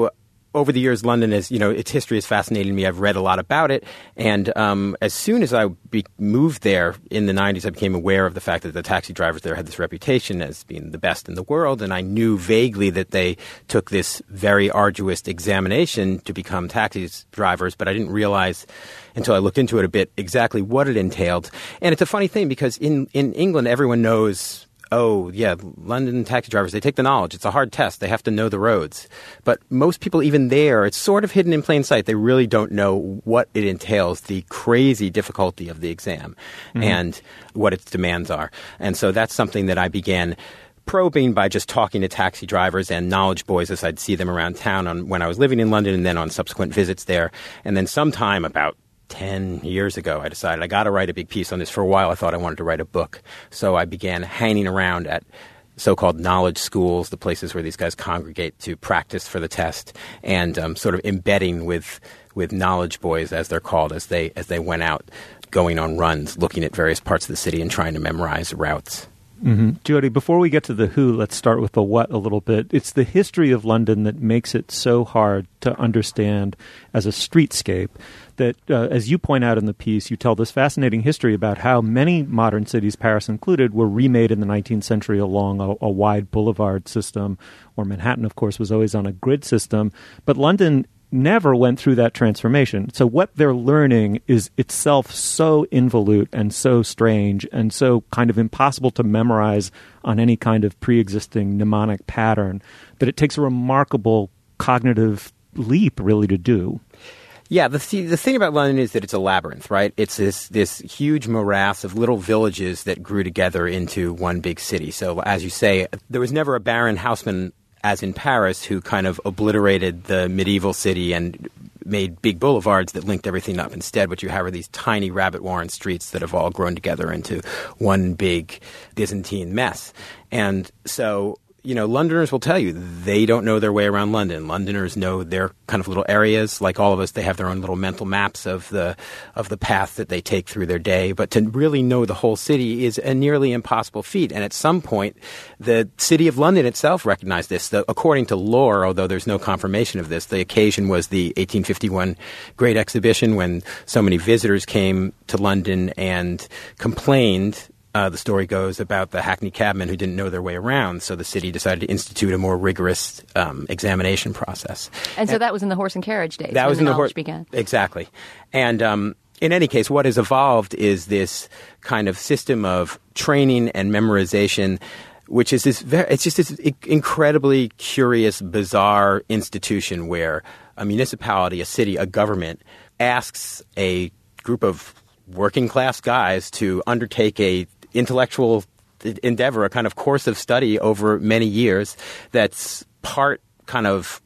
[SPEAKER 10] over the years, London is, its history has fascinated me. I've read a lot about it. And as soon as I moved there in the 90s, I became aware of the fact that the taxi drivers there had this reputation as being the best in the world. And I knew vaguely that they took this very arduous examination to become taxi drivers, but I didn't realize until I looked into it a bit exactly what it entailed. And it's a funny thing because in England, everyone knows, oh, yeah, London taxi drivers, they take the knowledge. It's a hard test. They have to know the roads. But most people, even there, it's sort of hidden in plain sight. They really don't know what it entails, the crazy difficulty of the exam and what its demands are. And so that's something that I began probing by just talking to taxi drivers and knowledge boys as I'd see them around town when I was living in London and then on subsequent visits there. And then sometime about 10 years ago, I decided I got to write a big piece on this. For a while, I thought I wanted to write a book. So I began hanging around at so-called knowledge schools, the places where these guys congregate to practice for the test, and sort of embedding with knowledge boys, as they're called, as they went out, going on runs, looking at various parts of the city and trying to memorize routes.
[SPEAKER 4] Mm-hmm. Jody, before we get to the who, let's start with the what a little bit. It's the history of London that makes it so hard to understand as a streetscape that, as you point out in the piece, you tell this fascinating history about how many modern cities, Paris included, were remade in the 19th century along a wide boulevard system, or Manhattan, of course, was always on a grid system. But London never went through that transformation. So what they're learning is itself so involute and so strange and so kind of impossible to memorize on any kind of pre-existing mnemonic pattern that it takes a remarkable cognitive leap really to do.
[SPEAKER 10] Yeah, the thing about London is that it's a labyrinth, right? It's this huge morass of little villages that grew together into one big city. So as you say, there was never a Baron Haussmann, as in Paris, who kind of obliterated the medieval city and made big boulevards that linked everything up. Instead, what you have are these tiny rabbit warren streets that have all grown together into one big Byzantine mess. And so, Londoners will tell you they don't know their way around London. Londoners know their kind of little areas. Like all of us, they have their own little mental maps of the path that they take through their day. But to really know the whole city is a nearly impossible feat. And at some point, the city of London itself recognized this. According to lore, although there's no confirmation of this, the occasion was the 1851 Great Exhibition when so many visitors came to London and complained, the story goes, about the hackney cabmen who didn't know their way around. So the city decided to institute a more rigorous examination process.
[SPEAKER 6] And so that was in the horse and carriage days.
[SPEAKER 10] That was in the horse
[SPEAKER 6] began.
[SPEAKER 10] Exactly. And in any case, what has evolved is this kind of system of training and memorization, which is it's just this incredibly curious, bizarre institution where a municipality, a city, a government asks a group of working class guys to undertake a intellectual endeavor, a kind of course of study over many years that's part kind of,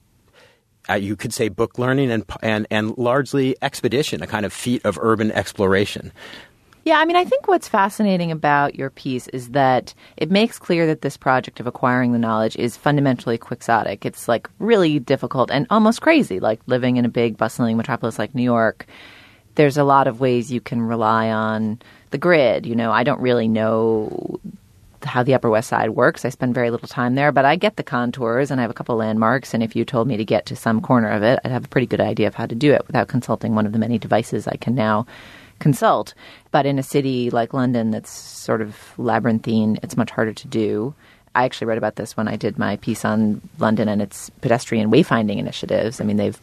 [SPEAKER 10] you could say, book learning and largely expedition, a kind of feat of urban exploration.
[SPEAKER 7] Yeah, I think what's fascinating about your piece is that it makes clear that this project of acquiring the knowledge is fundamentally quixotic. It's like really difficult and almost crazy, like living in a big bustling metropolis like New York. There's a lot of ways you can rely on the grid. I don't really know how the Upper West Side works. I spend very little time there, but I get the contours and I have a couple landmarks. And if you told me to get to some corner of it, I'd have a pretty good idea of how to do it without consulting one of the many devices I can now consult. But in a city like London that's sort of labyrinthine, it's much harder to do. I actually read about this when I did my piece on London and its pedestrian wayfinding initiatives.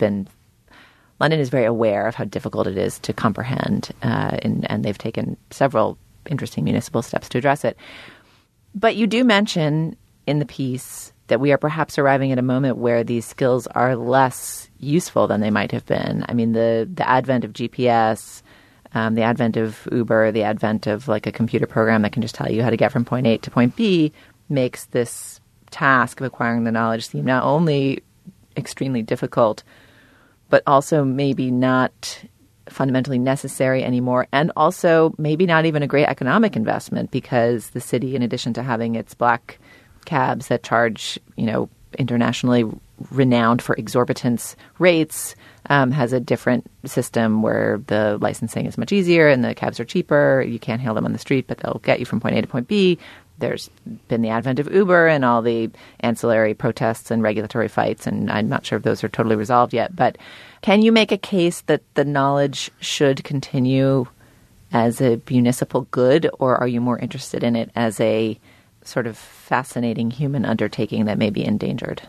[SPEAKER 7] London is very aware of how difficult it is to comprehend, and they've taken several interesting municipal steps to address it. But you do mention in the piece that we are perhaps arriving at a moment where these skills are less useful than they might have been. The advent of GPS, the advent of Uber, the advent of like a computer program that can just tell you how to get from point A to point B makes this task of acquiring the knowledge seem not only extremely difficult, but also maybe not fundamentally necessary anymore, and also maybe not even a great economic investment, because the city, in addition to having its black cabs that charge, internationally renowned for exorbitant rates, has a different system where the licensing is much easier and the cabs are cheaper. You can't hail them on the street, but they'll get you from point A to point B. there's been the advent of Uber and all the ancillary protests and regulatory fights, and I'm not sure if those are totally resolved yet. But can you make a case that the knowledge should continue as a municipal good, or are you more interested in it as a sort of fascinating human undertaking that may be endangered?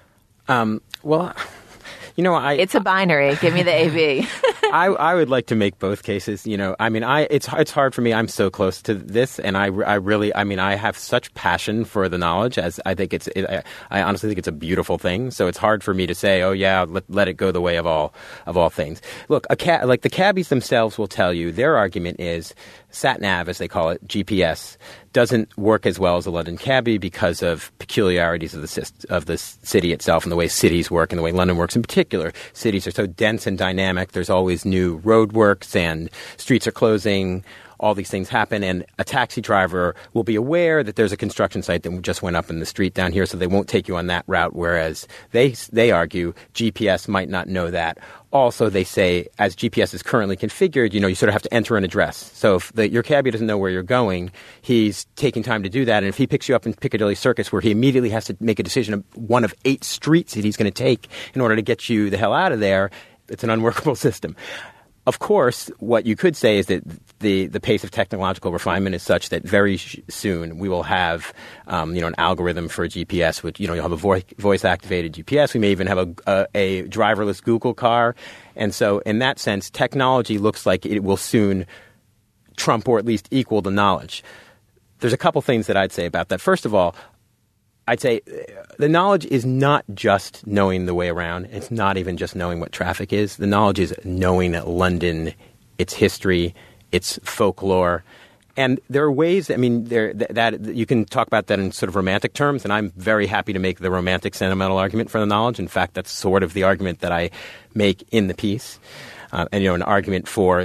[SPEAKER 10] Well, it's
[SPEAKER 7] a binary. Give me the AB.
[SPEAKER 10] I would like to make both cases. It's hard for me. I'm so close to this, and I have such passion for the knowledge. As I think I honestly think it's a beautiful thing. So it's hard for me to say, oh yeah, let it go the way of all things. Look, like the cabbies themselves will tell you, their argument is sat-nav, as they call it, GPS, doesn't work as well as a London cabbie because of peculiarities of the city itself and the way cities work and the way London works in particular. Cities are so dense and dynamic. There's always new roadworks and streets are closing. All these things happen, and a taxi driver will be aware that there's a construction site that just went up in the street down here, so they won't take you on that route, whereas they argue GPS might not know that. Also, they say, as GPS is currently configured, you sort of have to enter an address. So if your cabbie doesn't know where you're going, he's taking time to do that, and if he picks you up in Piccadilly Circus, where he immediately has to make a decision of one of 8 streets that he's going to take in order to get you the hell out of there, it's an unworkable system. Of course, what you could say is that the pace of technological refinement is such that very soon we will have, an algorithm for GPS, which, you'll have a voice-activated GPS. We may even have a driverless Google car. And so in that sense, technology looks like it will soon trump or at least equal the knowledge. There's a couple things that I'd say about that. First of all, I'd say the knowledge is not just knowing the way around. It's not even just knowing what traffic is. The knowledge is knowing London, its history, its folklore. And there are ways, that you can talk about that in sort of romantic terms, and I'm very happy to make the romantic sentimental argument for the knowledge. In fact, that's sort of the argument that I make in the piece. An argument for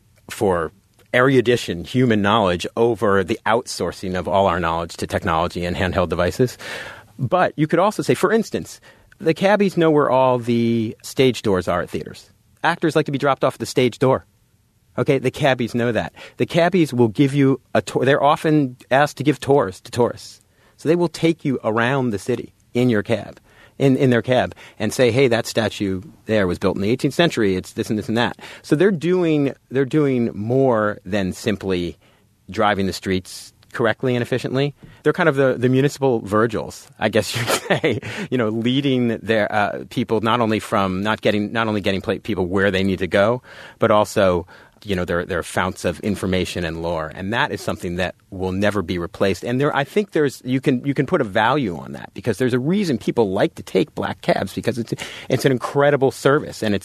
[SPEAKER 10] erudition, human knowledge, over the outsourcing of all our knowledge to technology and handheld devices. But you could also say, for instance, the cabbies know where all the stage doors are at theaters. Actors like to be dropped off at the stage door. Okay, the cabbies know that. The cabbies will give you a tour. They're often asked to give tours to tourists. So they will take you around the city in your cab. In their cab, and say, hey, that statue there was built in the 18th century. It's this and this and that. So they're doing more than simply driving the streets correctly and efficiently. They're kind of the municipal Virgils, I guess you'd say. Leading their people not only getting people where they need to go, but also they're founts of information and lore, and that is something that will never be replaced. And I think you can put a value on that, because there's a reason people like to take black cabs, because it's an incredible service, and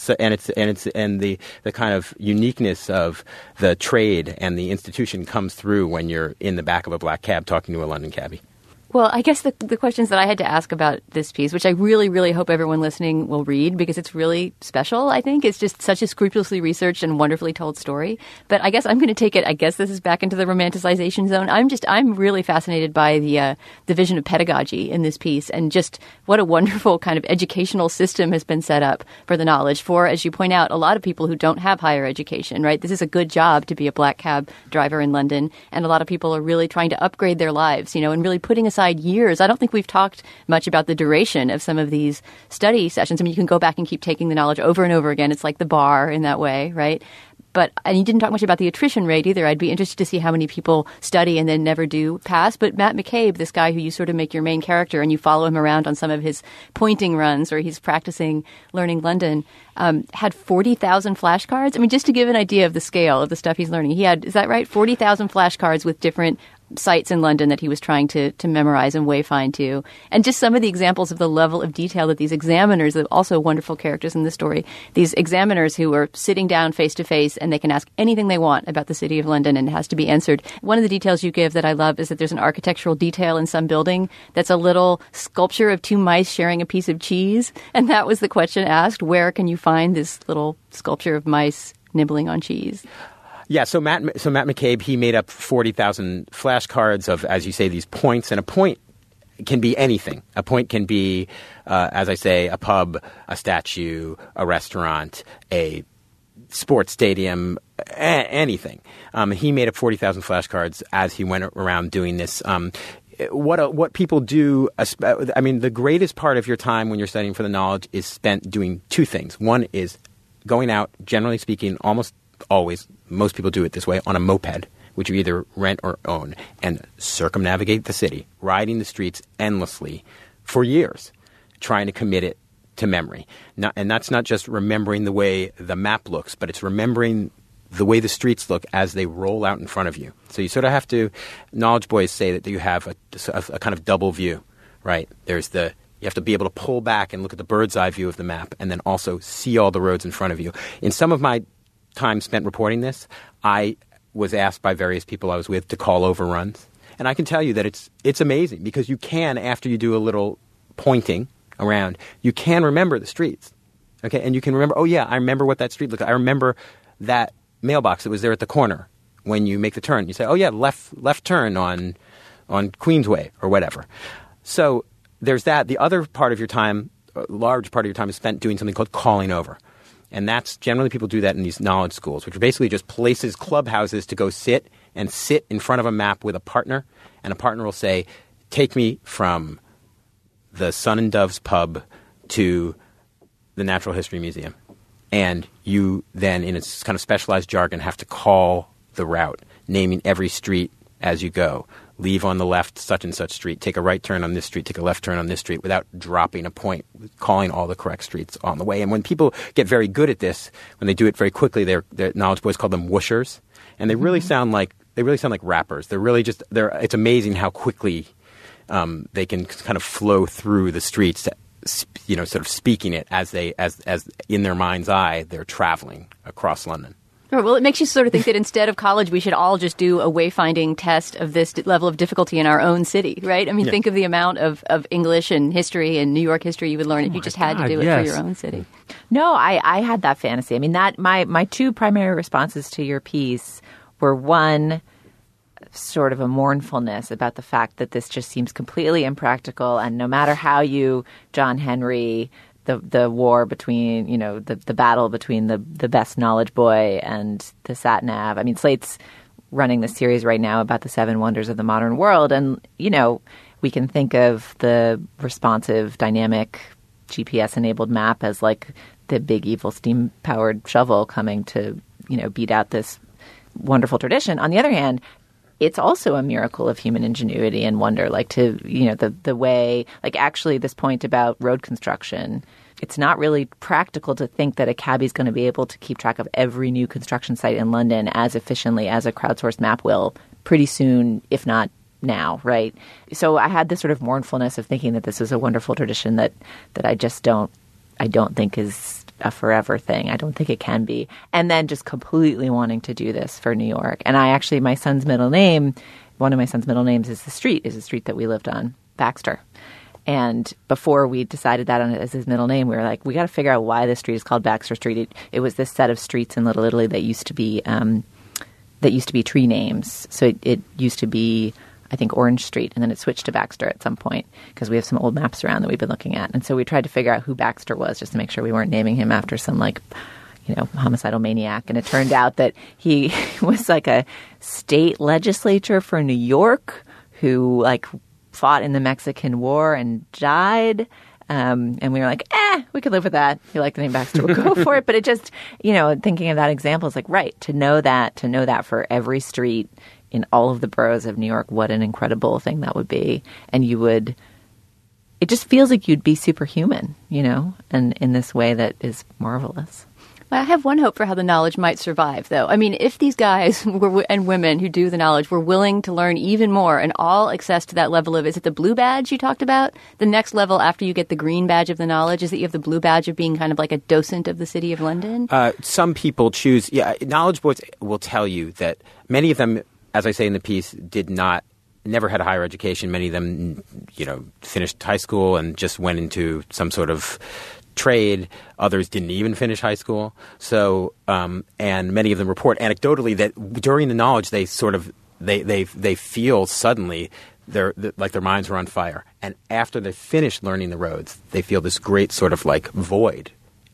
[SPEAKER 10] the kind of uniqueness of the trade and the institution comes through when you're in the back of a black cab talking to a London cabbie.
[SPEAKER 6] Well, I guess the questions that I had to ask about this piece, which I really, really hope everyone listening will read, because it's really special, I think. It's just such a scrupulously researched and wonderfully told story. But I guess I'm going to take it, I guess this is back into the romanticization zone. I'm really fascinated by the vision of pedagogy in this piece, and just what a wonderful kind of educational system has been set up for the knowledge for, as you point out, a lot of people who don't have higher education, right? This is a good job to be a black cab driver in London, and a lot of people are really trying to upgrade their lives, and really putting aside years. I don't think we've talked much about the duration of some of these study sessions. I mean, you can go back and keep taking the knowledge over and over again. It's like the bar in that way, right? And you didn't talk much about the attrition rate either. I'd be interested to see how many people study and then never do pass. But Matt McCabe, this guy who you sort of make your main character and you follow him around on some of his pointing runs, or he's practicing learning London, had 40,000 flashcards. I mean, just to give an idea of the scale of the stuff he's learning. He had, is that right? 40,000 flashcards with different sites in London that he was trying to memorize and wayfind to. And just some of the examples of the level of detail that these examiners, also wonderful characters in the story, these examiners who are sitting down face to face and they can ask anything they want about the city of London and it has to be answered. One of the details you give that I love is that there's an architectural detail in some building that's a little sculpture of 2 mice sharing a piece of cheese. And that was the question asked, where can you find this little sculpture of mice nibbling on cheese?
[SPEAKER 10] Yeah, so Matt McCabe, he made up 40,000 flashcards of, as you say, these points, and a point can be anything. A point can be, as I say, a pub, a statue, a restaurant, a sports stadium, anything. He made up 40,000 flashcards as he went around doing this. What people do, I mean, the greatest part of your time when you're studying for the knowledge is spent doing two things. One is going out, generally speaking, almost always, most people do it this way, on a moped, which you either rent or own, and circumnavigate the city, riding the streets endlessly for years, trying to commit it to memory. And that's not just remembering the way the map looks, but it's remembering the way the streets look as they roll out in front of you. So you sort of have to, knowledge boys say that you have a kind of double view, right? You have to be able to pull back and look at the bird's eye view of the map and then also see all the roads in front of you. In some of my time spent reporting this, I was asked by various people I was with to call overruns. And I can tell you that it's amazing because you can, after you do a little pointing around, you can remember the streets. Okay, and you can remember, oh yeah, I remember what that street looked like. I remember that mailbox that was there at the corner when you make the turn. You say, oh yeah, left turn on Queensway or whatever. So there's that. The other part of your time, a large part of your time, is spent doing something called calling over. And that's generally people do that in these knowledge schools, which are basically just places, clubhouses to go sit in front of a map with a partner. And a partner will say, take me from the Sun and Doves pub to the Natural History Museum. And you then, in a kind of specialized jargon, have to call the route, naming every street as you go. Leave on the left such and such street, take a right turn on this street, take a left turn on this street without dropping a point, calling all the correct streets on the way. And when people get very good at this, when they do it very quickly, their knowledge boys call them whooshers. And they really sound like rappers. It's amazing how quickly they can kind of flow through the streets, sort of speaking it as in their mind's eye, they're traveling across London.
[SPEAKER 6] Well, it makes you sort of think that instead of college, we should all just do a wayfinding test of this level of difficulty in our own city, right? I mean, think of the amount of English and history and New York history you would learn if you just had to do it for your own city.
[SPEAKER 7] No, I had that fantasy. I mean, that my two primary responses to your piece were, one, sort of a mournfulness about the fact that this just seems completely impractical, and no matter how you, John Henry, the war between, the battle between the best knowledge boy and the sat nav. I mean, Slate's running this series right now about the 7 wonders of the modern world. And, we can think of the responsive, dynamic, GPS-enabled map as like the big evil steam-powered shovel coming to, beat out this wonderful tradition. On the other hand, it's also a miracle of human ingenuity and wonder, the way, actually this point about road construction, it's not really practical to think that a cabbie is going to be able to keep track of every new construction site in London as efficiently as a crowdsourced map will pretty soon, if not now, right? So I had this sort of mournfulness of thinking that this is a wonderful tradition that I just don't think is a forever thing. I don't think it can be. And then just completely wanting to do this for New York. And one of my son's middle names is the street that we lived on, Baxter. And before we decided that on as his middle name, we were like, we got to figure out why this street is called Baxter Street. It was this set of streets in Little Italy that used to be tree names. So it used to be, I think, Orange Street, and then it switched to Baxter at some point because we have some old maps around that we've been looking at. And so we tried to figure out who Baxter was just to make sure we weren't naming him after some homicidal maniac. And it turned out that he was like a state legislature for New York who fought in the Mexican War and died. And we were like, we could live with that. If you like the name Baxter, we'll go for it. But it just, thinking of that example is right, to know that for every street in all of the boroughs of New York, what an incredible thing that would be. And it just feels like you'd be superhuman, and in this way that is marvelous.
[SPEAKER 6] Well, I have one hope for how the knowledge might survive, though. I mean, if these guys and women who do the knowledge were willing to learn even more and all access to that level of, is it the blue badge you talked about? The next level after you get the green badge of the knowledge is that you have the blue badge of being kind of like a docent of the City of London?
[SPEAKER 10] Some people choose, knowledge boys will tell you that many of them, as I say in the piece, never had a higher education. Many of them, finished high school and just went into some sort of trade. Others didn't even finish high school. So, and many of them report anecdotally that during the knowledge, they sort of they feel suddenly like their minds were on fire. And after they finish learning the roads, they feel this great sort of void.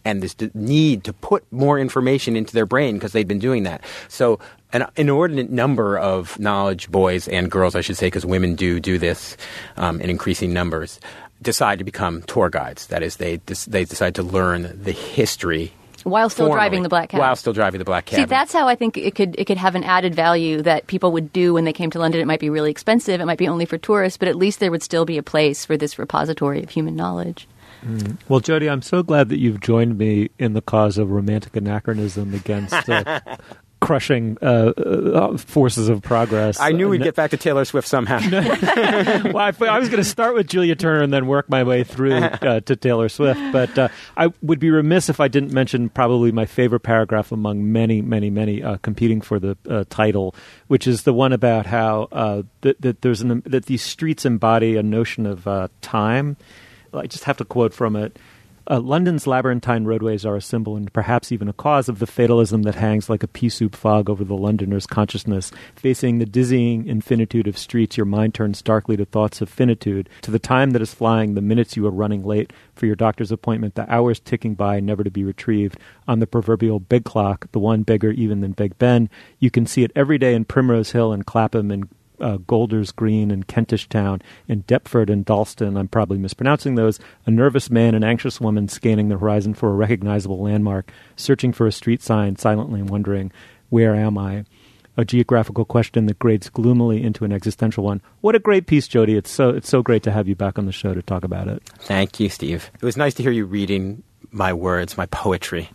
[SPEAKER 10] and this need to put more information into their brain because they've been doing that. So an inordinate number of knowledge boys and girls, I should say, because women do this in increasing numbers, decide to become tour guides. That is, they decide to learn the history
[SPEAKER 6] while still driving the black cab.
[SPEAKER 10] While still driving the black cab.
[SPEAKER 6] See, that's how I think it could have an added value that people would do when they came to London. It might be really expensive. It might be only for tourists, but at least there would still be a place for this repository of human knowledge.
[SPEAKER 4] Well, Jody, I'm so glad that you've joined me in the cause of romantic anachronism against crushing forces of progress.
[SPEAKER 10] I knew we'd get back to Taylor Swift somehow.
[SPEAKER 4] Well, I was going to start with Julia Turner and then work my way through to Taylor Swift. But I would be remiss if I didn't mention probably my favorite paragraph among many, many, many competing for the title, which is the one about how that these streets embody a notion of time. I just have to quote from it. London's labyrinthine roadways are a symbol and perhaps even a cause of the fatalism that hangs like a pea-soup fog over the Londoner's consciousness. Facing the dizzying infinitude of streets, your mind turns darkly to thoughts of finitude, to the time that is flying, the minutes you are running late for your doctor's appointment, the hours ticking by, never to be retrieved. On the proverbial big clock, the one bigger even than Big Ben, you can see it every day in Primrose Hill and Clapham and Golders Green and Kentish Town, in Deptford and Dalston, I'm probably mispronouncing those, a nervous man and anxious woman scanning the horizon for a recognizable landmark, searching for a street sign, silently wondering, where am I? A geographical question that grades gloomily into an existential one. What a great piece, Jody. It's so great to have you back on the show to talk about it.
[SPEAKER 10] Thank you, Steve. It was nice to hear you reading my words, my poetry.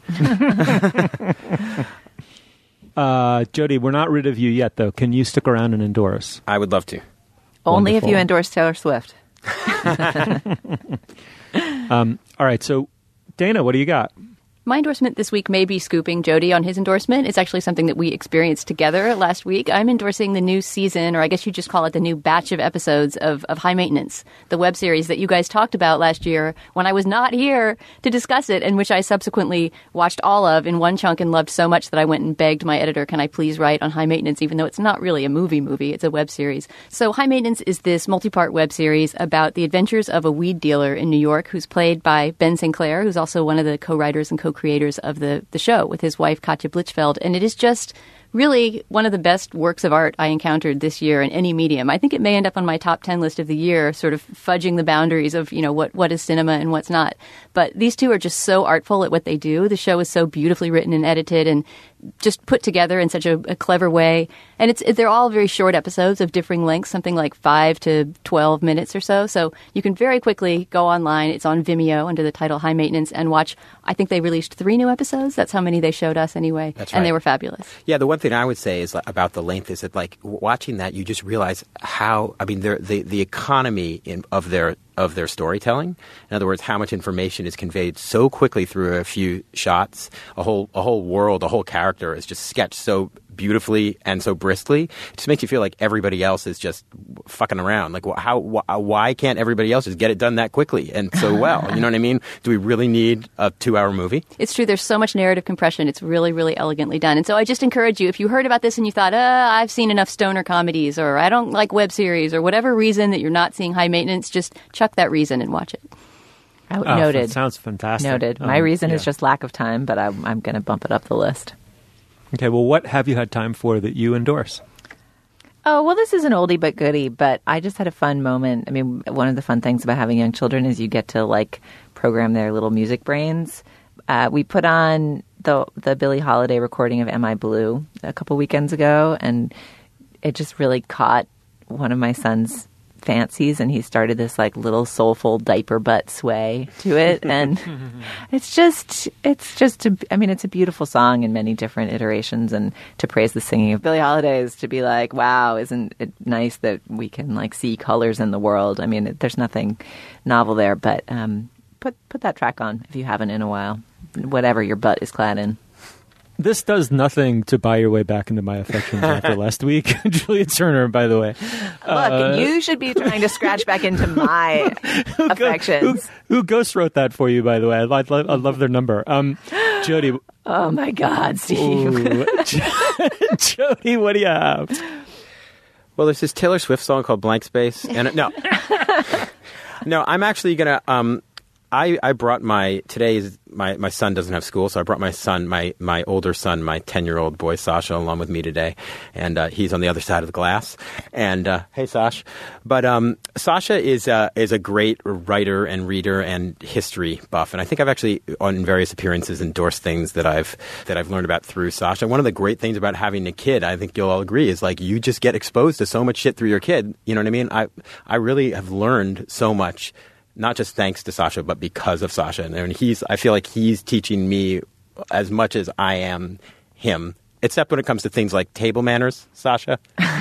[SPEAKER 4] Jody, we're not rid of you yet, though. Can you stick around and endorse?
[SPEAKER 10] I would love to.
[SPEAKER 7] Only if you endorse Taylor Swift.
[SPEAKER 4] All right, so Dana, what do you got?
[SPEAKER 6] My endorsement this week may be scooping Jody on his endorsement. It's actually something that we experienced together last week. I'm endorsing the new season, or I guess you just call it the new batch of episodes of High Maintenance, the web series that you guys talked about last year when I was not here to discuss it, and which I subsequently watched all of in one chunk and loved so much that I went and begged my editor, can I please write on High Maintenance, even though it's not really a movie, it's a web series. So High Maintenance is this multi-part web series about the adventures of a weed dealer in New York who's played by Ben Sinclair, who's also one of the co-writers and co-creators of the show with his wife, Katja Blichfeld. And it is just really one of the best works of art I encountered this year in any medium. I think it may end up on my top 10 list of the year, sort of fudging the boundaries of, what is cinema and what's not. But these two are just so artful at what they do. The show is so beautifully written and edited and just put together in such a clever way. And they're all very short episodes of differing lengths, something like 5 to 12 minutes or so. So you can very quickly go online. It's on Vimeo under the title High Maintenance and watch. I think they released 3 new episodes. That's how many they showed us anyway.
[SPEAKER 10] That's right.
[SPEAKER 6] And they were fabulous.
[SPEAKER 10] Yeah, the one thing I would say is about the length is that, watching that, you just realize how, the economy of their storytelling. In other words, how much information is conveyed so quickly through a few shots. A whole world, a whole character is just sketched so beautifully and so briskly. It just makes you feel like everybody else is just fucking around. Like, why can't everybody else just get it done that quickly and so well? You know what I mean? Do we really need a 2-hour movie?
[SPEAKER 6] It's true. There's so much narrative compression. It's really, really elegantly done. And so I just encourage you, if you heard about this and you thought, I've seen enough stoner comedies, or I don't like web series, or whatever reason that you're not seeing High Maintenance, just chuck that reason and watch it.
[SPEAKER 7] Noted.
[SPEAKER 4] That sounds fantastic.
[SPEAKER 7] Noted. My reason is just lack of time, but I'm going to bump it up the list.
[SPEAKER 4] Okay, well, what have you had time for that you endorse?
[SPEAKER 7] Oh, well, this is an oldie but goodie, but I just had a fun moment. I mean, one of the fun things about having young children is you get to, program their little music brains. We put on the Billie Holiday recording of Am I Blue a couple weekends ago, and it just really caught one of my son's fancies, and he started this little soulful diaper butt sway to it, and it's a beautiful song in many different iterations. And to praise the singing of Billie Holiday is to be like, wow, isn't it nice that we can see colors in the world? I mean, there's nothing novel there, but put that track on if you haven't in a while, whatever your butt is clad in.
[SPEAKER 4] This does nothing to buy your way back into my affections after last week. Julia Turner, by the way.
[SPEAKER 7] Look, you should be trying to scratch back into my affections.
[SPEAKER 4] Who ghost wrote that for you, by the way? I love their number. Jody.
[SPEAKER 7] Oh, my God, Steve.
[SPEAKER 4] Jody, what do you have?
[SPEAKER 10] Well, there's this Taylor Swift song called Blank Space. And no, I'm actually going to I brought my son doesn't have school, so I brought my son, my older son, my 10-year-old boy Sasha, along with me today, and he's on the other side of the glass. And hey, Sash, but Sasha is a great writer and reader and history buff, and I think I've actually on various appearances endorsed things that I've learned about through Sasha. One of the great things about having a kid, I think you'll all agree, is like you just get exposed to so much shit through your kid. You know what I mean? I really have learned so much. Not just thanks to Sasha, but because of Sasha. And I feel like he's teaching me as much as I am him, except when it comes to things like table manners, Sasha.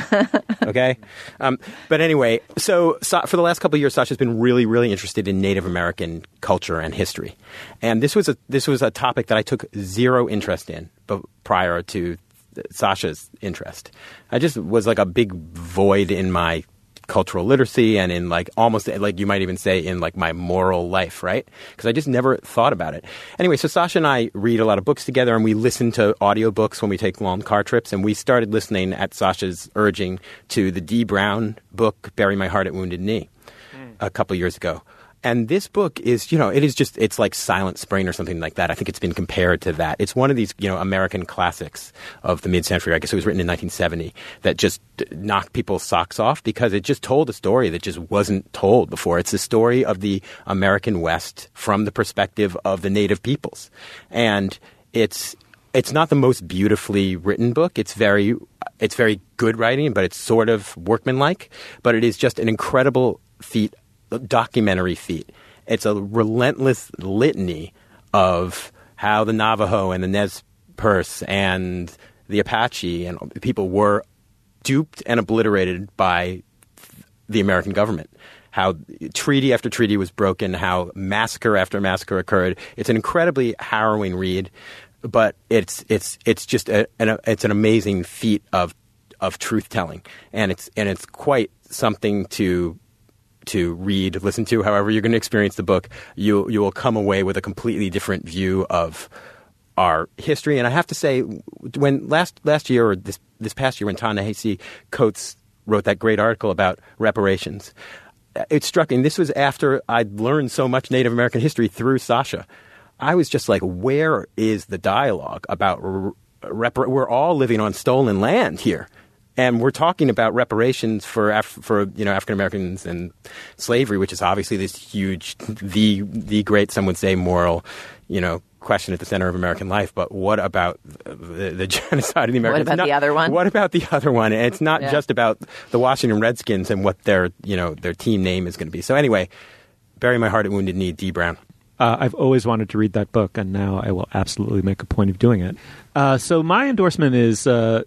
[SPEAKER 10] Okay? But anyway, so for the last couple of years, Sasha's been really, really interested in Native American culture and history. And this was a topic that I took zero interest in prior to Sasha's interest. I just was like a big void in my cultural literacy and in like almost like you might even say in like my moral life, right? Because I just never thought about it. Anyway, so Sasha and I read a lot of books together and we listen to audiobooks when we take long car trips, and we started listening at Sasha's urging to the Dee Brown book, Bury My Heart at Wounded Knee, a couple years ago. And this book is, it's like Silent Spring or something like that. I think it's been compared to that. It's one of these, American classics of the mid-century. I guess it was written in 1970 that just knocked people's socks off because it just told a story that just wasn't told before. It's the story of the American West from the perspective of the native peoples. And it's not the most beautifully written book. It's very good writing, but it's sort of workmanlike. But it is just an incredible documentary feat. It's a relentless litany of how the Navajo and the Nez Perce and the Apache and people were duped and obliterated by the American government. How treaty after treaty was broken, how massacre after massacre occurred. It's an incredibly harrowing read, but it's just it's an amazing feat of truth telling, and it's quite something to read, listen to, however you're going to experience the book. You will come away with a completely different view of our history. And I have to say, when last year or this past year, when Ta-Nehisi Coates wrote that great article about reparations, it struck me. This was after I'd learned so much Native American history through Sasha. I was just like, where is the dialogue about we're all living on stolen land here? And we're talking about reparations for African Americans and slavery, which is obviously this huge, the great, some would say, moral, question at the center of American life. But what about the genocide of the Americans?
[SPEAKER 7] What about the other one?
[SPEAKER 10] What about the other one? And it's not just about the Washington Redskins and what their team name is going to be. So anyway, Bury My Heart at Wounded Knee, Dee Brown.
[SPEAKER 4] I've always wanted to read that book, and now I will absolutely make a point of doing it. So my endorsement is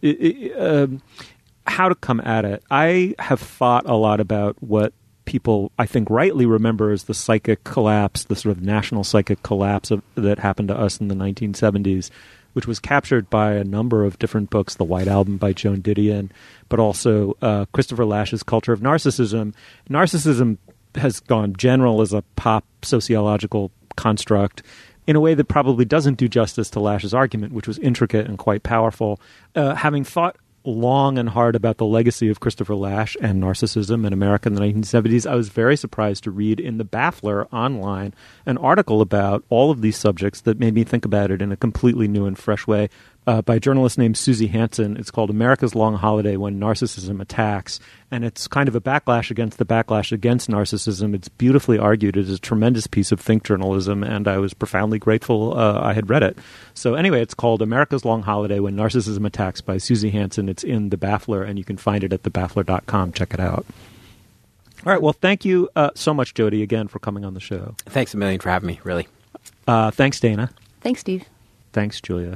[SPEAKER 4] how to come at it. I have thought a lot about what people, I think, rightly remember as the psychic collapse, the sort of national psychic collapse that happened to us in the 1970s, which was captured by a number of different books, The White Album by Joan Didion, but also Christopher Lasch's Culture of Narcissism. Narcissism has gone general as a pop sociological construct in a way that probably doesn't do justice to Lasch's argument, which was intricate and quite powerful. Having thought long and hard about the legacy of Christopher Lasch and narcissism in America in the 1970s, I was very surprised to read in the Baffler online an article about all of these subjects that made me think about it in a completely new and fresh way by a journalist named Susie Hansen. It's called America's Long Holiday When Narcissism Attacks, and it's kind of a backlash against the backlash against narcissism. It's beautifully argued. It is a tremendous piece of think journalism, and I was profoundly grateful I had read it. So anyway, it's called America's Long Holiday When Narcissism Attacks by Susie Hansen. It's in the Baffler, and you can find it at thebaffler.com. Check it out. All right. Well, thank you so much, Jody, again, for coming on the show.
[SPEAKER 10] Thanks a million for having me, really.
[SPEAKER 4] Thanks, Dana.
[SPEAKER 6] Thanks, Steve.
[SPEAKER 4] Thanks, Julia.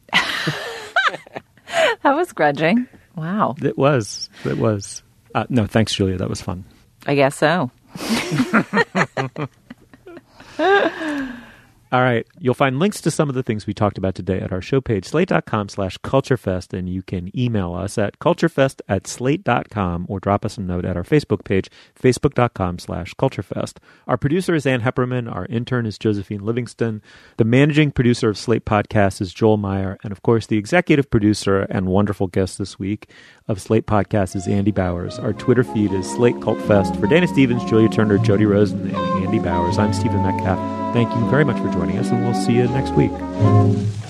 [SPEAKER 7] That was grudging. Wow.
[SPEAKER 4] It was. No, thanks, Julia. That was fun.
[SPEAKER 7] I guess so.
[SPEAKER 4] All right. You'll find links to some of the things we talked about today at our show page, slate.com/culturefest, and you can email us at culturefest@slate.com or drop us a note at our Facebook page, facebook.com/culturefest. Our producer is Ann Hepperman. Our intern is Josephine Livingston. The managing producer of Slate Podcasts is Joel Meyer. And, of course, the executive producer and wonderful guest this week of Slate Podcasts is Andy Bowers. Our Twitter feed is Slate Cult Fest. For Dana Stevens, Julia Turner, Jody Rosen, and Andy Bowers, I'm Stephen Metcalf. Thank you very much for joining us, and we'll see you next week.